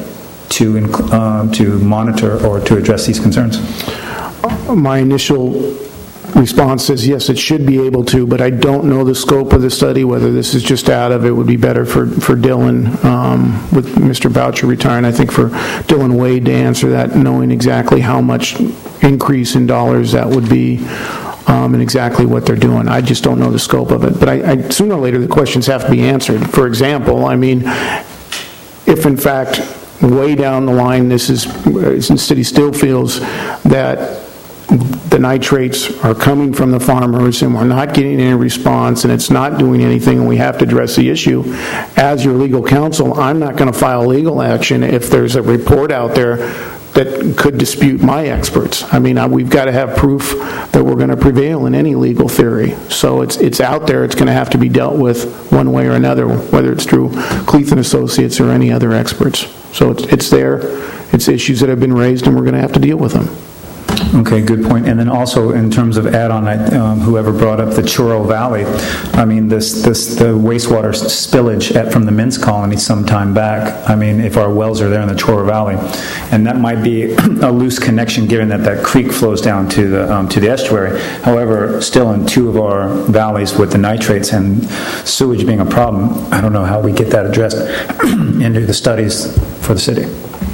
to monitor or to address these concerns? My initial response is yes, it should be able to, but I don't know the scope of the study, whether this is just out of it. Would be better for Dylan, with Mr. Boucher retiring, I think for Dylan Wade to answer that, knowing exactly how much increase in dollars that would be, and exactly what they're doing. I just don't know the scope of it. But I sooner or later the questions have to be answered. For example, I mean, if in fact way down the line the city still feels that the nitrates are coming from the farmers and we're not getting any response and it's not doing anything and we have to address the issue, as your legal counsel, I'm not going to file legal action if there's a report out there that could dispute my experts. I mean, we've got to have proof that we're going to prevail in any legal theory. So it's out there. It's going to have to be dealt with one way or another, whether it's through Cleeth and Associates or any other experts. So it's there. It's issues that have been raised, and we're going to have to deal with them. Okay, good point. And then also in terms of add-on, whoever brought up the Choro Valley, I mean, the wastewater spillage from the Mintz colony some time back, I mean, if our wells are there in the Choro Valley, and that might be a loose connection given that creek flows down to the estuary. However, still in two of our valleys with the nitrates and sewage being a problem, I don't know how we get that addressed into the studies for the city.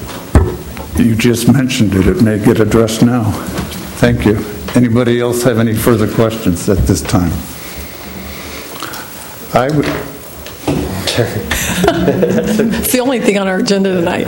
You just mentioned it. It may get addressed now. Thank you. Anybody else have any further questions at this time? It's the only thing on our agenda tonight.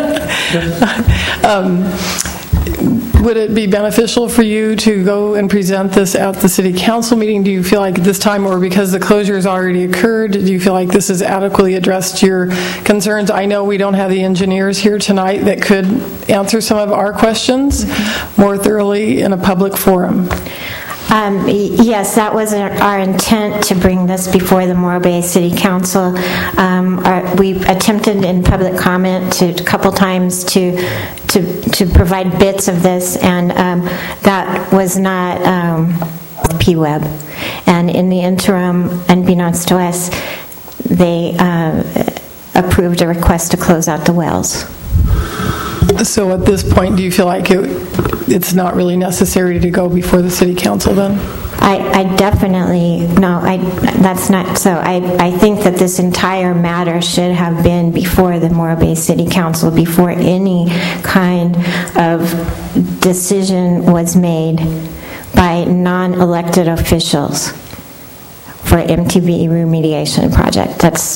Would it be beneficial for you to go and present this at the city council meeting? Do you feel like this time, or because the closure has already occurred, do you feel like this has adequately addressed your concerns? I know we don't have the engineers here tonight that could answer some of our questions more thoroughly in a public forum. Yes, that was our intent, to bring this before the Morro Bay City Council. We attempted in public comment a couple times to provide bits of this, and that was not PWEB. And in the interim, unbeknownst to us, they approved a request to close out the wells. So at this point, do you feel like it's not really necessary to go before the city council then? I definitely, no, that's not so. I think that this entire matter should have been before the Morro Bay City Council before any kind of decision was made by non-elected officials for MTBE remediation project.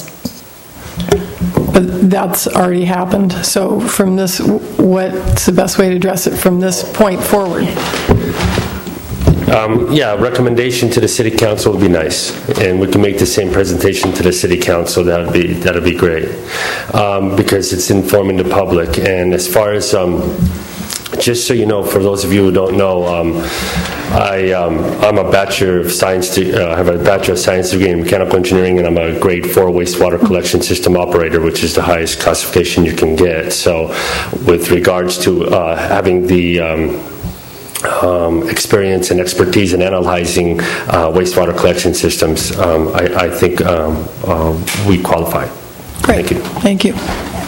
But that's already happened. So from this, what's the best way to address it from this point forward? Recommendation to the city council would be nice, and we can make the same presentation to the city council. That'd be great, because it's informing the public. And as far as just so you know, for those of you who don't know, I'm a Bachelor of Science. I have a Bachelor of Science degree in Mechanical Engineering, and I'm a Grade 4 Wastewater Collection System Operator, which is the highest classification you can get. So with regards to having the experience and expertise in analyzing wastewater collection systems, I think we qualify. Great. Thank you. Thank you.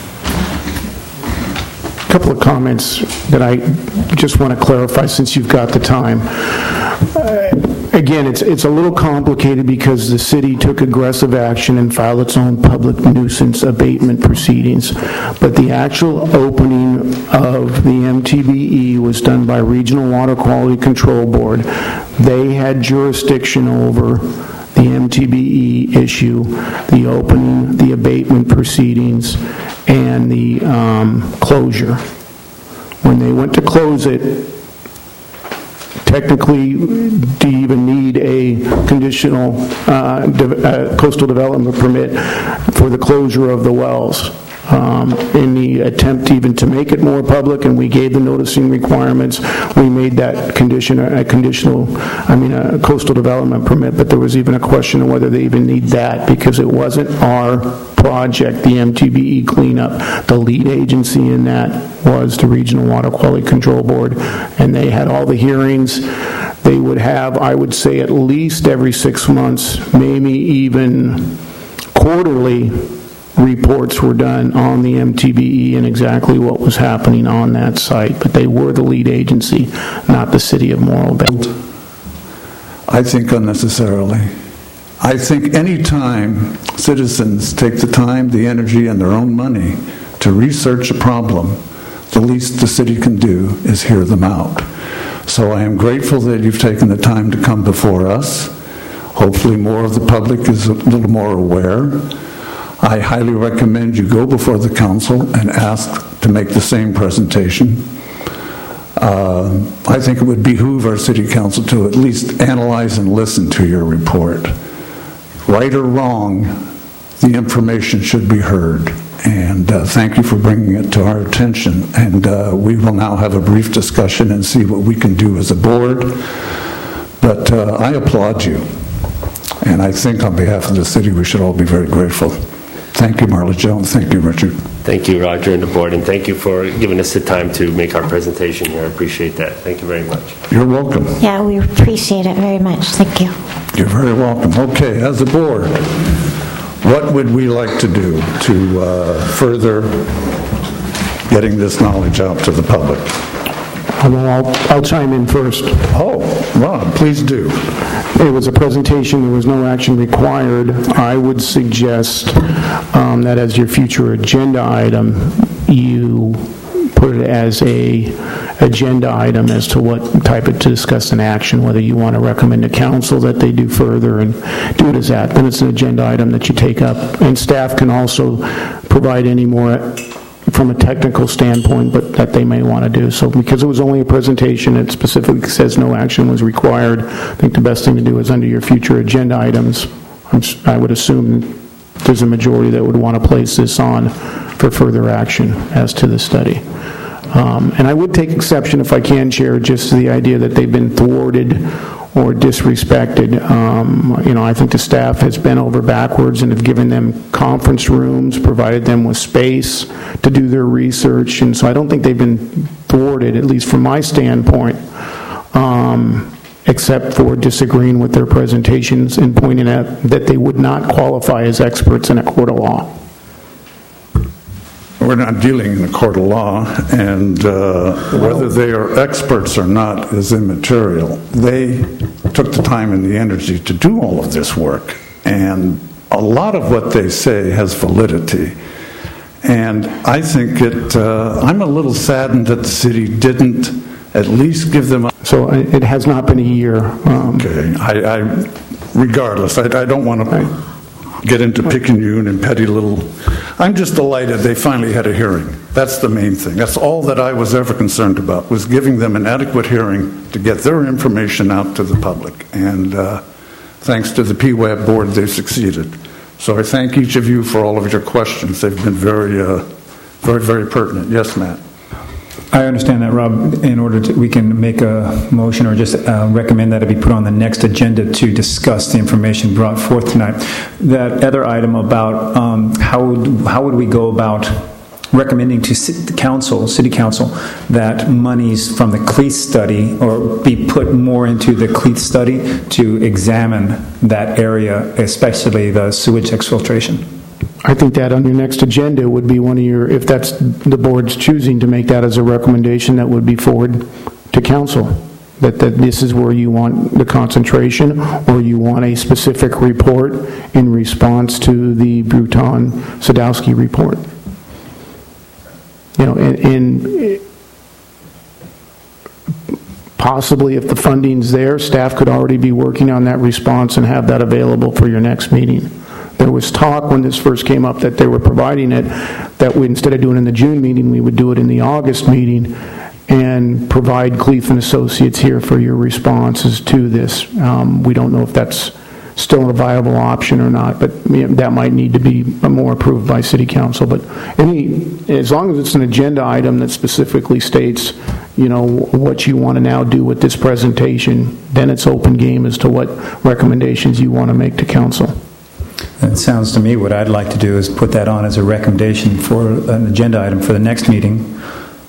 A couple of comments that I just want to clarify since you've got the time. Again, it's a little complicated because the city took aggressive action and filed its own public nuisance abatement proceedings. But the actual opening of the MTBE was done by Regional Water Quality Control Board. They had jurisdiction over the MTBE issue, the opening, the abatement proceedings, and the closure. When they went to close it, technically, do you even need a conditional coastal development permit for the closure of the wells? In the attempt even to make it more public, and we gave the noticing requirements, we made that condition a coastal development permit, but there was even a question of whether they even need that because it wasn't our project, the MTBE cleanup. The lead agency in that was the Regional Water Quality Control Board, and they had all the hearings. They would have, I would say, at least every 6 months, maybe even quarterly reports were done on the MTBE and exactly what was happening on that site, but they were the lead agency, not the city of Morro Bay. I think unnecessarily. I think any time citizens take the time, the energy, and their own money to research a problem, the least the city can do is hear them out. So I am grateful that you've taken the time to come before us. Hopefully more of the public is a little more aware. I highly recommend you go before the council and ask to make the same presentation. I think it would behoove our city council to at least analyze and listen to your report. Right or wrong, the information should be heard. And thank you for bringing it to our attention. And we will now have a brief discussion and see what we can do as a board. But I applaud you. And I think on behalf of the city, we should all be very grateful. Thank you, Marla Jones. Thank you, Richard. Thank you, Roger and the board, and thank you for giving us the time to make our presentation here. I appreciate that. Thank you very much. You're welcome. Yeah, we appreciate it very much. Thank you. You're very welcome. Okay, as a board, what would we like to do to further getting this knowledge out to the public? I'll chime in first. Oh, Rob, please do. It was a presentation, there was no action required. I would suggest that as your future agenda item, you put it as a agenda item as to what type of to discuss an action, whether you want to recommend to council that they do further and do it as that. Then it's an agenda item that you take up. And staff can also provide any more from a technical standpoint, but that they may want to do. So because it was only a presentation, it specifically says no action was required. I think the best thing to do is under your future agenda items, I would assume there's a majority that would want to place this on for further action as to the study. And I would take exception, if I can, Chair, just to the idea that they've been thwarted or disrespected. I think the staff has bent over backwards and have given them conference rooms, provided them with space to do their research, and so I don't think they've been thwarted, at least from my standpoint, except for disagreeing with their presentations and pointing out that they would not qualify as experts in a court of law. We're not dealing in a court of law, and whether they are experts or not is immaterial. They took the time and the energy to do all of this work, and a lot of what they say has validity. And I think I'm a little saddened that the city didn't at least give them... So it has not been a year. Okay. Regardless, I don't want to get into picayune and petty little... I'm just delighted they finally had a hearing. That's the main thing. That's all that I was ever concerned about, was giving them an adequate hearing to get their information out to the public. And thanks to the PWAB board, they succeeded. So I thank each of you for all of your questions. They've been very, very pertinent. Yes, Matt? I understand that, Rob. In order to, we can make a motion or just recommend that it be put on the next agenda to discuss the information brought forth tonight. That other item about how would we go about recommending to city council that monies from the Cleath study or be put more into the Cleath study to examine that area, especially the sewage exfiltration. I think that on your next agenda would be one of your, if that's the board's choosing to make that as a recommendation, that would be forward to council. that this is where you want the concentration, or you want a specific report in response to the Bruton-Sadowski report. And possibly if the funding's there, staff could already be working on that response and have that available for your next meeting. There was talk when this first came up that they were providing it, that instead of doing it in the June meeting, we would do it in the August meeting and provide Cleef and Associates here for your responses to this. We don't know if that's still a viable option or not, but that might need to be more approved by City Council. But as long as it's an agenda item that specifically states, what you want to now do with this presentation, then it's open game as to what recommendations you want to make to Council. It sounds to me what I'd like to do is put that on as a recommendation for an agenda item for the next meeting.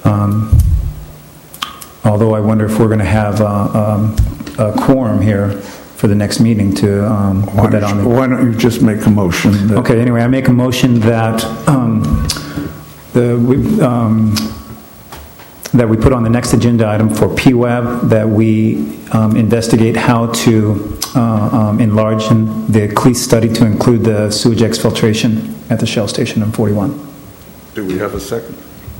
Although I wonder if we're going to have a quorum here for the next meeting to put that on. Why don't you just make a motion? Okay, anyway, I make a motion that that we put on the next agenda item for PWAB, that we investigate how to enlarge the Cleef study to include the sewage exfiltration at the Shell Station on 41. Do we have a second?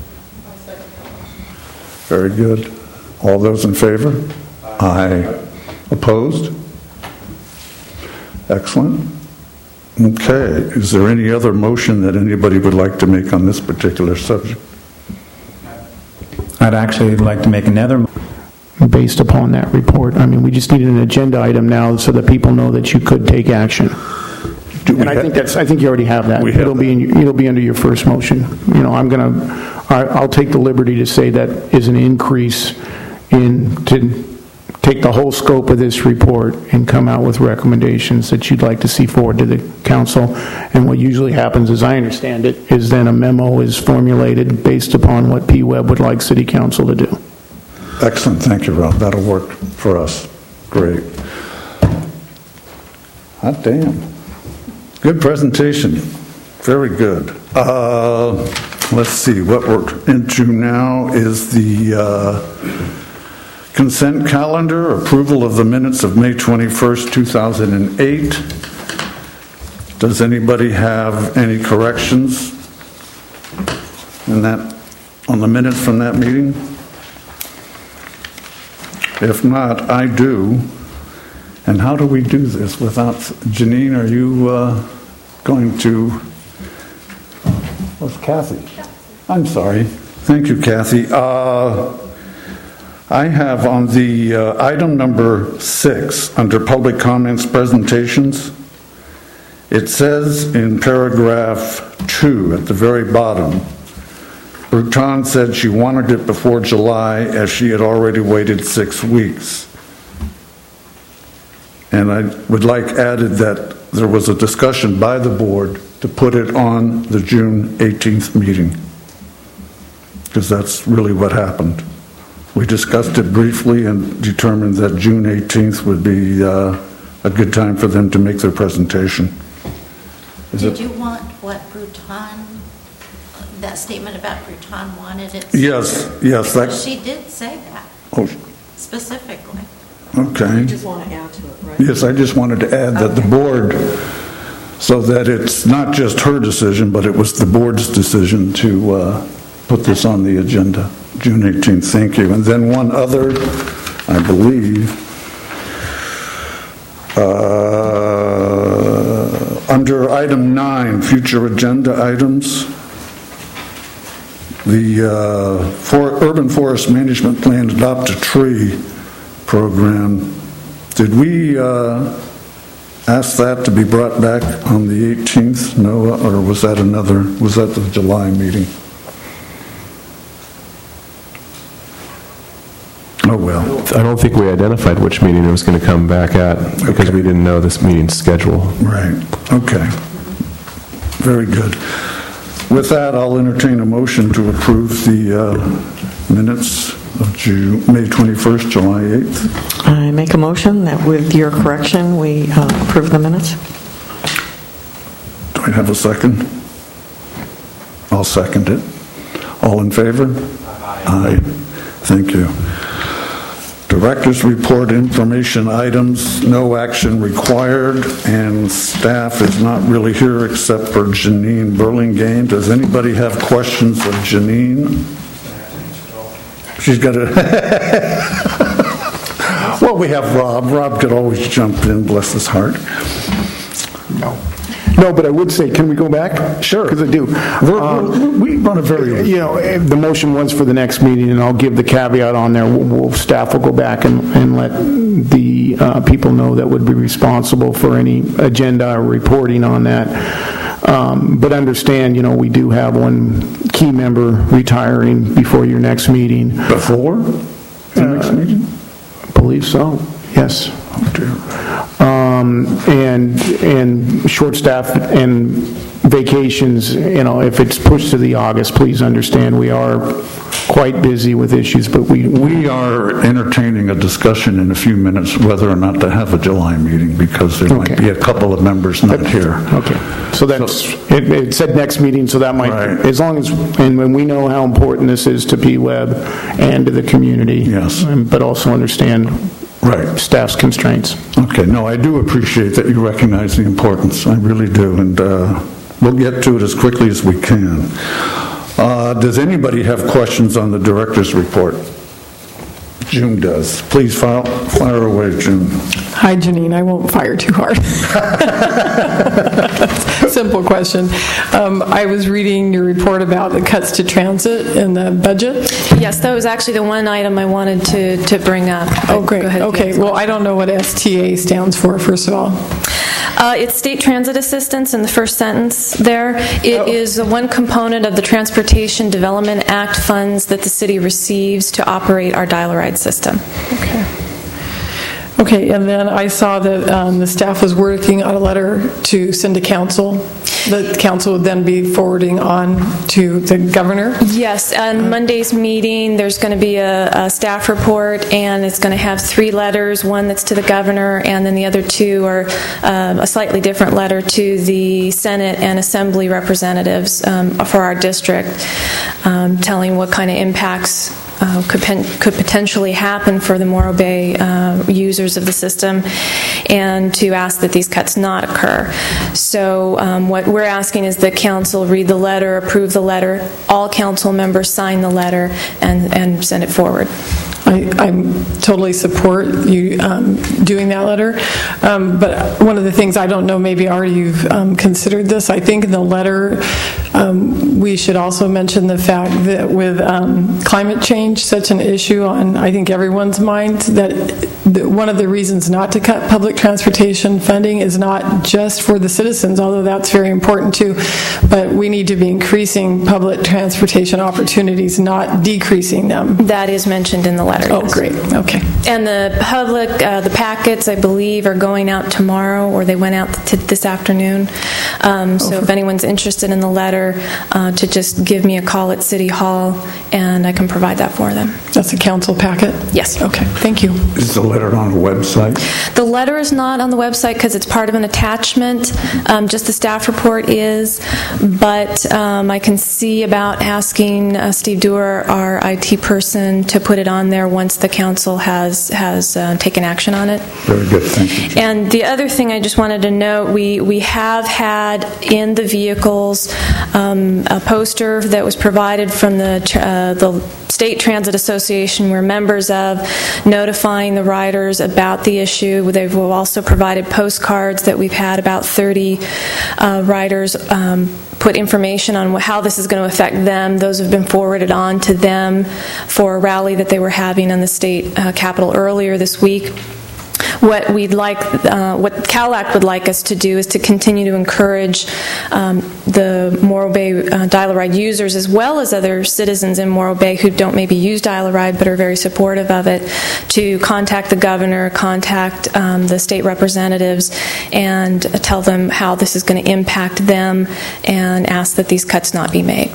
Very good. All those in favor? Aye. Opposed? Excellent. Okay. Is there any other motion that anybody would like to make on this particular subject? I'd actually like to make another based upon that report. We just needed an agenda item now so that people know that you could take action. And I think you already have that. It'll be under your first motion. I'll take the liberty to say that is an increase to take the whole scope of this report and come out with recommendations that you'd like to see forward to the council. And what usually happens, as I understand it, is then a memo is formulated based upon what PWEB would like City Council to do. Excellent. Thank you, Rob. That'll work for us. Great. Hot damn. Good presentation. Very good. Let's see. What we're into now is the consent calendar, approval of the minutes of May 21st, 2008. Does anybody have any corrections on the minutes from that meeting? If not, I do. And how do we do this without, Janine, are you going to, what's Kathy? I'm sorry. Thank you, Kathy. I have on the item number 6, under public comments presentations, it says in paragraph 2 at the very bottom, Bruton said she wanted it before July as she had already waited 6 weeks. And I would like added that there was a discussion by the board to put it on the June 18th meeting, because that's really what happened. We discussed it briefly and determined that June 18th would be a good time for them to make their presentation. Did you want what Bruton, that statement about Bruton wanted it? Yes. She did say that specifically. Okay. You just want to add to it, right? Yes, I just wanted to add that the board, so that it's not just her decision, but it was the board's decision to put this on the agenda, June 18th. Thank you. And then one other, I believe, under item 9, future agenda items, the Urban Forest Management Plan Adopt a Tree program. Did we ask that to be brought back on the 18th, Noah, or was that the July meeting? Oh, well. I don't think we identified which meeting it was going to come back at, because we didn't know this meeting's schedule. Right. Okay. Very good. With that, I'll entertain a motion to approve the minutes of May 21st, July 8th. I make a motion that with your correction, we approve the minutes. Do I have a second? I'll second it. All in favor? Aye. Thank you. Director's report, information items, no action required, and staff is not really here except for Janine Burlingame. Does anybody have questions of Janine? She's got a... Well, we have Rob. Rob could always jump in, bless his heart. No, but I would say, can we go back? Sure. Because I do. We run a very... the motion was for the next meeting, and I'll give the caveat on there. Staff will go back and let the people know that would be responsible for any agenda or reporting on that. But understand, we do have one key member retiring before your next meeting. Before the next meeting? I believe so, yes. Oh, dear. And short staff and vacations, if it's pushed to the August, please understand we are quite busy with issues, but we are entertaining a discussion in a few minutes whether or not to have a July meeting because there might be a couple of members not here. Okay. So it said next meeting, so that might, as long as, and when we know how important this is to P-Web and to the community. Yes. But also understand staff's constraints. Okay, no, I do appreciate that you recognize the importance. I really do, and we'll get to it as quickly as we can. Does anybody have questions on the director's report? June does. Please fire away, June. Hi, Janine. I won't fire too hard. Simple question. I was reading your report about the cuts to transit in the budget. Yes, that was actually the one item I wanted to bring up. Oh, great. Okay. Well, I don't know what STA stands for, first of all. It's State Transit Assistance in the first sentence there. It is one component of the Transportation Development Act funds that the city receives to operate our dial-a-ride system. Okay, and then I saw that the staff was working on a letter to send to council. The council would then be forwarding on to the governor? Yes, on Monday's meeting, there's going to be a staff report, and it's going to have 3 letters, one that's to the governor, and then the other 2 are a slightly different letter to the Senate and Assembly representatives for our district, telling what kind of impacts could potentially happen for the Morro Bay users of the system, and to ask that these cuts not occur. So what we're asking is that council read the letter, approve the letter, all council members sign the letter, and send it forward. I totally support you doing that letter, but one of the things I don't know, maybe already you've considered this, I think in the letter we should also mention the fact that with climate change, such an issue on I think everyone's mind, that one of the reasons not to cut public transportation funding is not just for the citizens, although that's very important too, but we need to be increasing public transportation opportunities, not decreasing them. That is mentioned in the letter. Oh, great. Okay. And the public, the packets, I believe, are going out tomorrow, or they went out this afternoon. So if anyone's interested in the letter, to just give me a call at City Hall, and I can provide that for them. That's a council packet? Yes. Okay. Thank you. Is the letter on the website? The letter is not on the website because it's part of an attachment. Just the staff report is, but I can see about asking Steve Dewar, our IT person, to put it on there once the council has taken action on it. Very good, thank you. And the other thing I just wanted to note, we have had in the vehicles a poster that was provided from the State Transit Association we're members of, notifying the riders about the issue. They've also provided postcards that we've had about 30 riders put information on how this is going to affect them. Those have been forwarded on to them for a rally that they were having in the state capitol earlier this week. What we'd like, what CALAC would like us to do is to continue to encourage the Morro Bay Dial-A-Ride users, as well as other citizens in Morro Bay who don't maybe use Dial-A-Ride but are very supportive of it, to contact the governor, contact the state representatives, and tell them how this is going to impact them, and ask that these cuts not be made.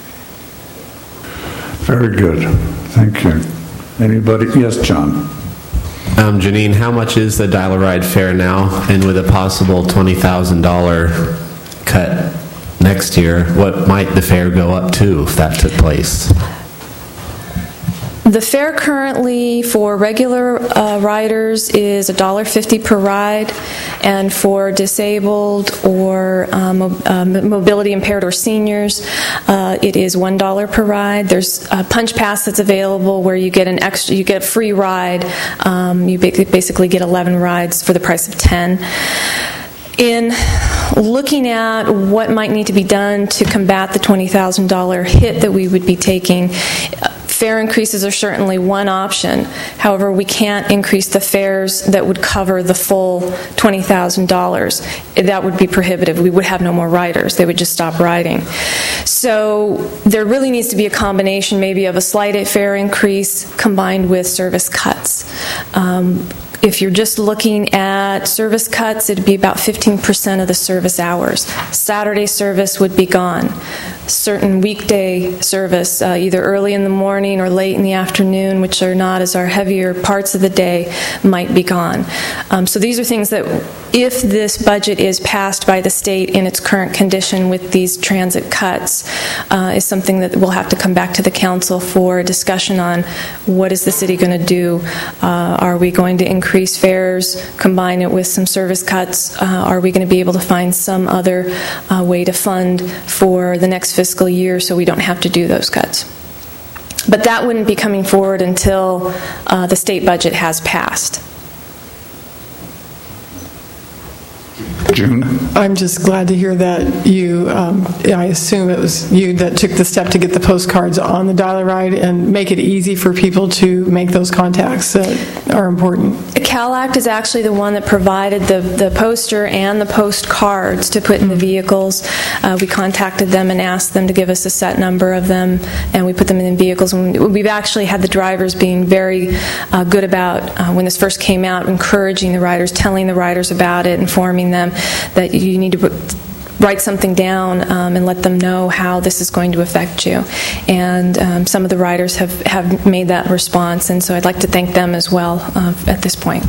Very good. Thank you. Anybody? Yes, John. Janine, how much is the Dial-A-Ride fare now? And with a possible $20,000 cut next year, what might the fare go up to if that took place? The fare currently for regular riders is $1.50 per ride, and for disabled or mobility impaired or seniors, it is $1 per ride. There's a punch pass that's available where you get you get a free ride. You basically get 11 rides for the price of 10. In looking at what might need to be done to combat the $20,000 hit that we would be taking, fare increases are certainly one option. However, we can't increase the fares that would cover the full $20,000. That would be prohibitive. We would have no more riders. They would just stop riding. So there really needs to be a combination maybe of a slight fare increase combined with service cuts. If you're just looking at service cuts, it'd be about 15% of the service hours. Saturday service would be gone. Certain weekday service, either early in the morning or late in the afternoon, which are not as our heavier parts of the day, might be gone. So these are things that, if this budget is passed by the state in its current condition with these transit cuts, is something that we'll have to come back to the council for a discussion on. What is the city going to do? Are we going to increase fares, combine it with some service cuts? Are we going to be able to find some other way to fund for the next fiscal year so we don't have to do those cuts? But that wouldn't be coming forward until the state budget has passed. June? I'm just glad to hear that you, I assume it was you that took the step to get the postcards on the Dial-A-Ride and make it easy for people to make those contacts that are important. CalAct is actually the one that provided the poster and the postcards to put in the vehicles. We contacted them and asked them to give us a set number of them, and we put them in vehicles. And we've actually had the drivers being very good about, when this first came out, encouraging the riders, telling the riders about it, informing them that you need to write something down and let them know how this is going to affect you. And some of the riders have made that response, and so I'd like to thank them as well at this point.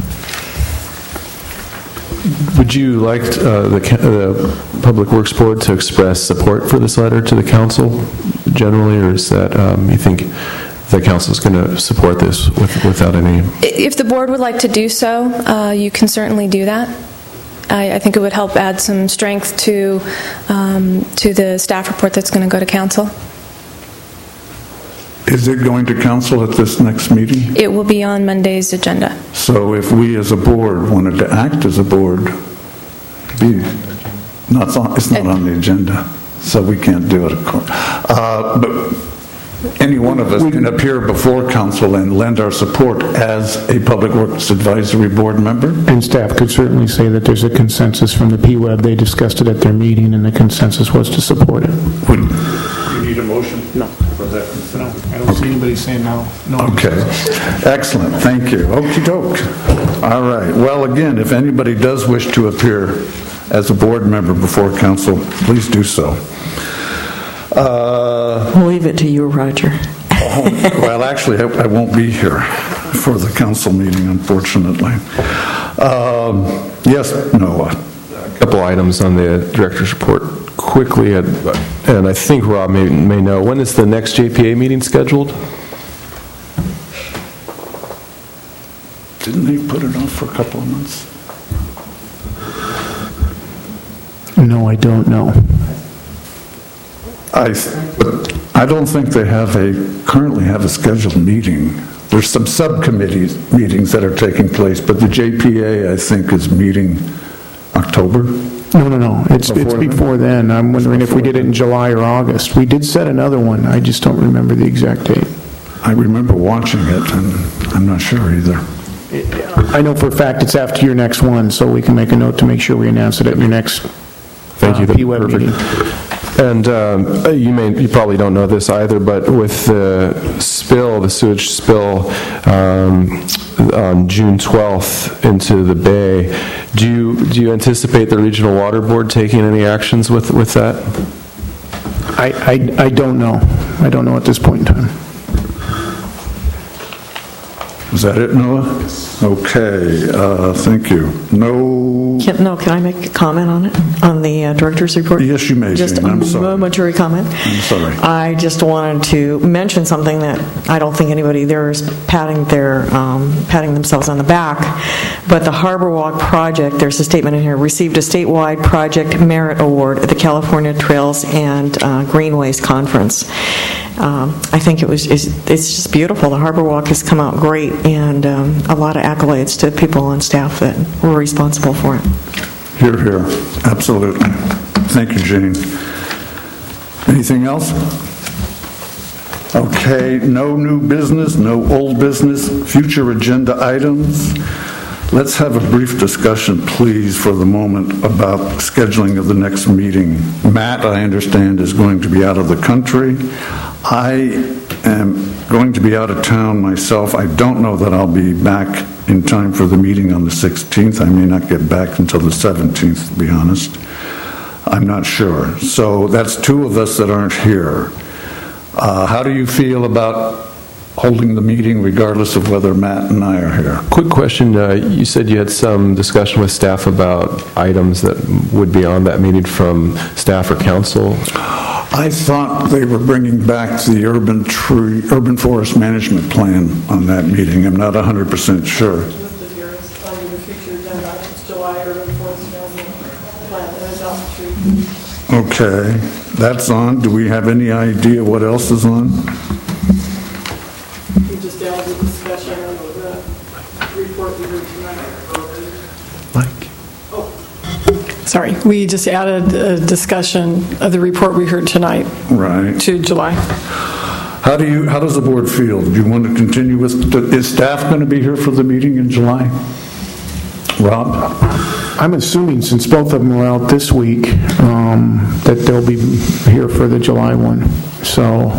Would you like the Public Works Board to express support for this letter to the council generally, or is that you think the council is going to support this without any? If the board would like to do so, you can certainly do that. I think it would help add some strength to the staff report that's going to go to council. Is it going to council at this next meeting? It will be on Monday's agenda. So if we as a board wanted to act as a board, it's not on the agenda, so we can't do it. But any one of us can appear before council and lend our support as a Public Works Advisory Board member. And staff could certainly say that there's a consensus from the PWEB. They discussed it at their meeting, and the consensus was to support it. Do you need a motion? No. For that? No. I don't see anybody saying no. Okay. Excellent. Thank you. Okie doke. All right. Well, again, if anybody does wish to appear as a board member before council, please do so. We'll leave it to you, Roger. Well, actually, I won't be here for the council meeting, unfortunately. Yes, Noah. A couple items on the director's report quickly, and I think Rob may know. When is the next JPA meeting scheduled? Didn't they put it off for a couple of months? No, I don't know. I don't think they currently have a scheduled meeting. There's some subcommittee meetings that are taking place, but the JPA, I think, is meeting October. No. It's before then. I'm wondering if we did it in July or August. We did set another one. I just don't remember the exact date. I remember watching it, and I'm not sure either. I know for a fact it's after your next one, so we can make a note to make sure we announce it at your next PWEB meeting. And you probably don't know this either, but with the sewage spill on June 12th into the bay, do you anticipate the Regional Water Board taking any actions with that? I don't know. I don't know at this point in time. Is that it, Noah? Okay, thank you. Can I make a comment on it, on the director's report? Yes, you may, Just Jane. I'm sorry. a momentary comment. I'm sorry. I just wanted to mention something that I don't think anybody there is patting themselves on the back, but the Harbor Walk project, there's a statement in here, received a statewide project merit award at the California Trails and Greenways Conference. I think it's just beautiful. The Harbor Walk has come out great, and a lot of accolades to people on staff that were responsible for it. Hear, hear. Absolutely. Thank you, Jane. Anything else? Okay, no new business, no old business, future agenda items. Let's have a brief discussion, please, for the moment about scheduling of the next meeting. Matt, I understand, is going to be out of the country. I am going to be out of town myself. I don't know that I'll be back in time for the meeting on the 16th. I may not get back until the 17th, to be honest. I'm not sure. So that's two of us that aren't here. How do you feel about holding the meeting regardless of whether Matt and I are here? Quick question. You said you had some discussion with staff about items that would be on that meeting from staff or council. I thought they were bringing back the urban forest management plan on that meeting. I'm not 100% sure. Listed here is under the future agenda items, July urban forest management plan and adopt tree. Okay, that's on. Do we have any idea what else is on? We just added a discussion of the report we heard tonight. Sorry, we just added a discussion of the report we heard tonight to July. How does the board feel? Do you want to continue with, is staff going to be here for the meeting in July? Rob? I'm assuming, since both of them are out this week, that they'll be here for the July one. So,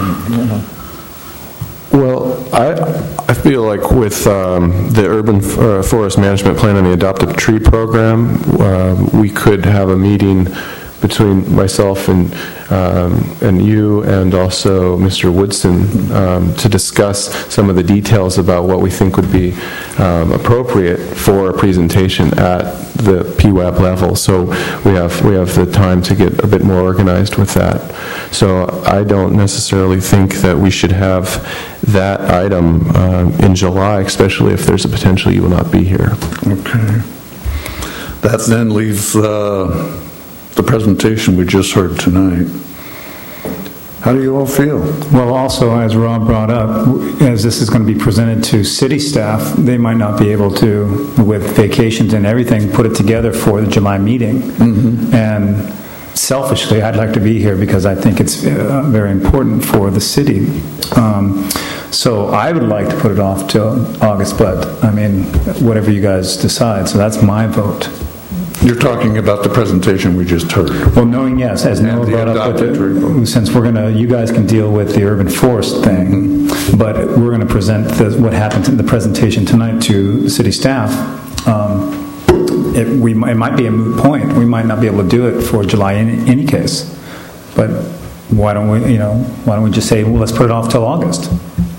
well, I feel like with the urban forest management plan and the adoptive tree program, we could have a meeting between myself and you and also Mr. Woodson to discuss some of the details about what we think would be appropriate for a presentation at the PWAB level. So we have the time to get a bit more organized with that. So I don't necessarily think that we should have that item in July, especially if there's a potential you will not be here. Okay. That then leaves the presentation we just heard tonight. How do you all feel? Well, also, as Rob brought up, as this is going to be presented to city staff, they might not be able to, with vacations and everything, put it together for the July meeting. Mm-hmm. And selfishly, I'd like to be here because I think it's very important for the city. So I would like to put it off till August, but I mean, whatever you guys decide. So that's my vote. You're talking about the presentation we just heard. Well, knowing, yes, as Noah brought up, since we're going to, you guys can deal with the urban forest thing, but we're going to present what happened in the presentation tonight to the city staff. It might be a moot point. We might not be able to do it for July in any case. But why don't we just say, well, let's put it off till August?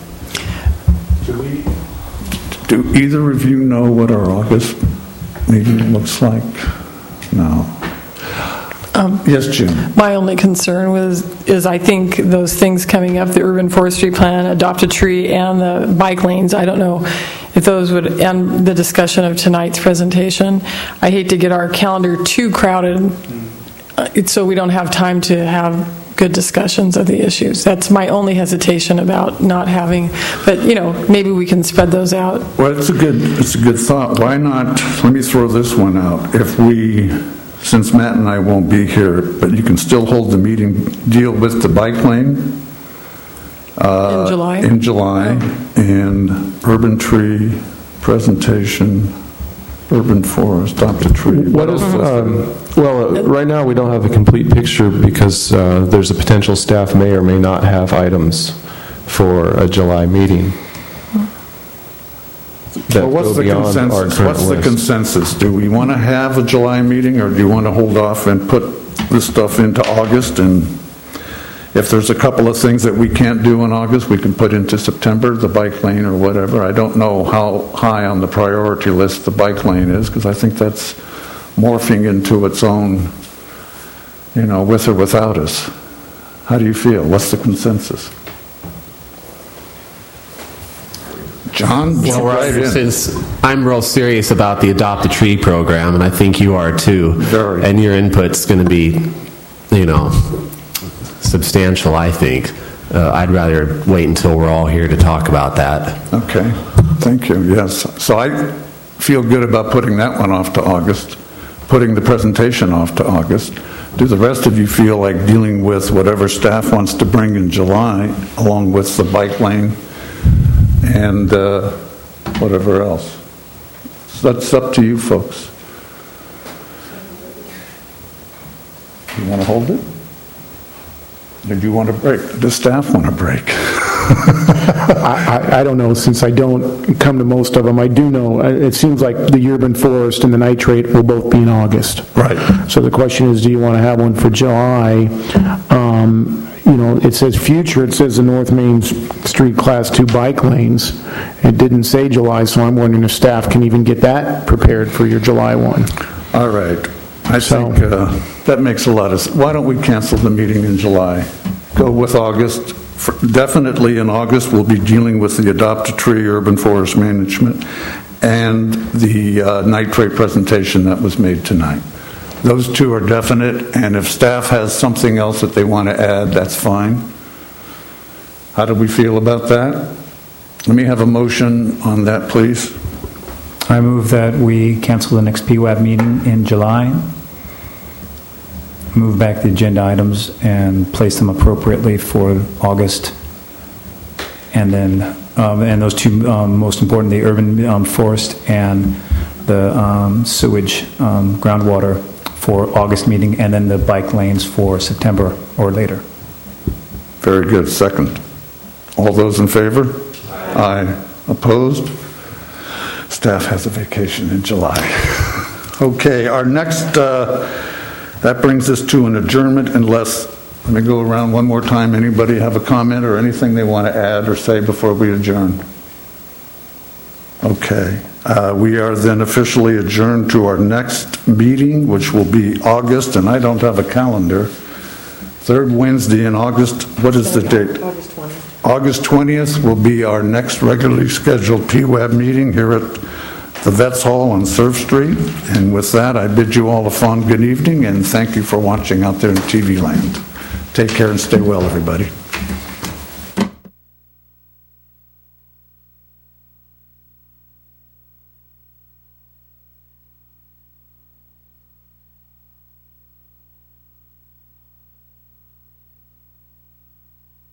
Do either of you know what our August meeting looks like? No. Yes, Jim. My only concern is I think those things coming up, the urban forestry plan, adopt a tree, and the bike lanes, I don't know if those would end the discussion of tonight's presentation. I hate to get our calendar too crowded so we don't have time to have good discussions of the issues. That's my only hesitation about not having, but maybe we can spread those out. Well, it's a good thought. Why not, let me throw this one out. Since Matt and I won't be here, but you can still hold the meeting, deal with the bike lane in July, and urban tree presentation, urban forest, adopt a tree. Well, right now we don't have a complete picture because there's a potential staff may or may not have items for a July meeting. Well, what's the consensus? What's the consensus? Do we want to have a July meeting, or do you want to hold off and put this stuff into August and if there's a couple of things that we can't do in August, we can put into September, the bike lane or whatever. I don't know how high on the priority list the bike lane is, because I think that's morphing into its own, with or without us. How do you feel? What's the consensus? John? Since I'm real serious about the Adopt a Tree program, and I think you are too, Very. And your input's going to be, substantial, I think. I'd rather wait until we're all here to talk about that. Okay, thank you, yes. So I feel good about putting that one off to August, putting the presentation off to August. Do the rest of you feel like dealing with whatever staff wants to bring in July, along with the bike lane and whatever else? So that's up to you folks. You want to hold it? Or do you want a break? Does staff want a break? I don't know, since I don't come to most of them. I do know, it seems like the urban forest and the nitrate will both be in August. Right. So the question is, do you want to have one for July? It says future, it says the North Main Street Class 2 bike lanes. It didn't say July, so I'm wondering if staff can even get that prepared for your July one. All right. I think that makes a lot of sense. Why don't we cancel the meeting in July? Go with August. Definitely in August, we'll be dealing with the Adopt a Tree urban forest management and the nitrate presentation that was made tonight. Those two are definite, and if staff has something else that they want to add, that's fine. How do we feel about that? Let me have a motion on that, please. I move that we cancel the next PWAB meeting in July, move back the agenda items and place them appropriately for August, and then and those two most important, the urban forest and the sewage groundwater for August meeting, and then the bike lanes for September or later. Very good. Second. All those in favor? Aye. Opposed? Staff has a vacation in July. Okay, our next, that brings us to an adjournment unless, let me go around one more time. Anybody have a comment or anything they want to add or say before we adjourn? Okay. We are then officially adjourned to our next meeting, which will be August, and I don't have a calendar. Third Wednesday in August. What is the date? August 20th. August 20th will be our next regularly scheduled PWAB meeting here at the Vets Hall on Surf Street. And with that, I bid you all a fond good evening, and thank you for watching out there in TV land. Take care and stay well, everybody.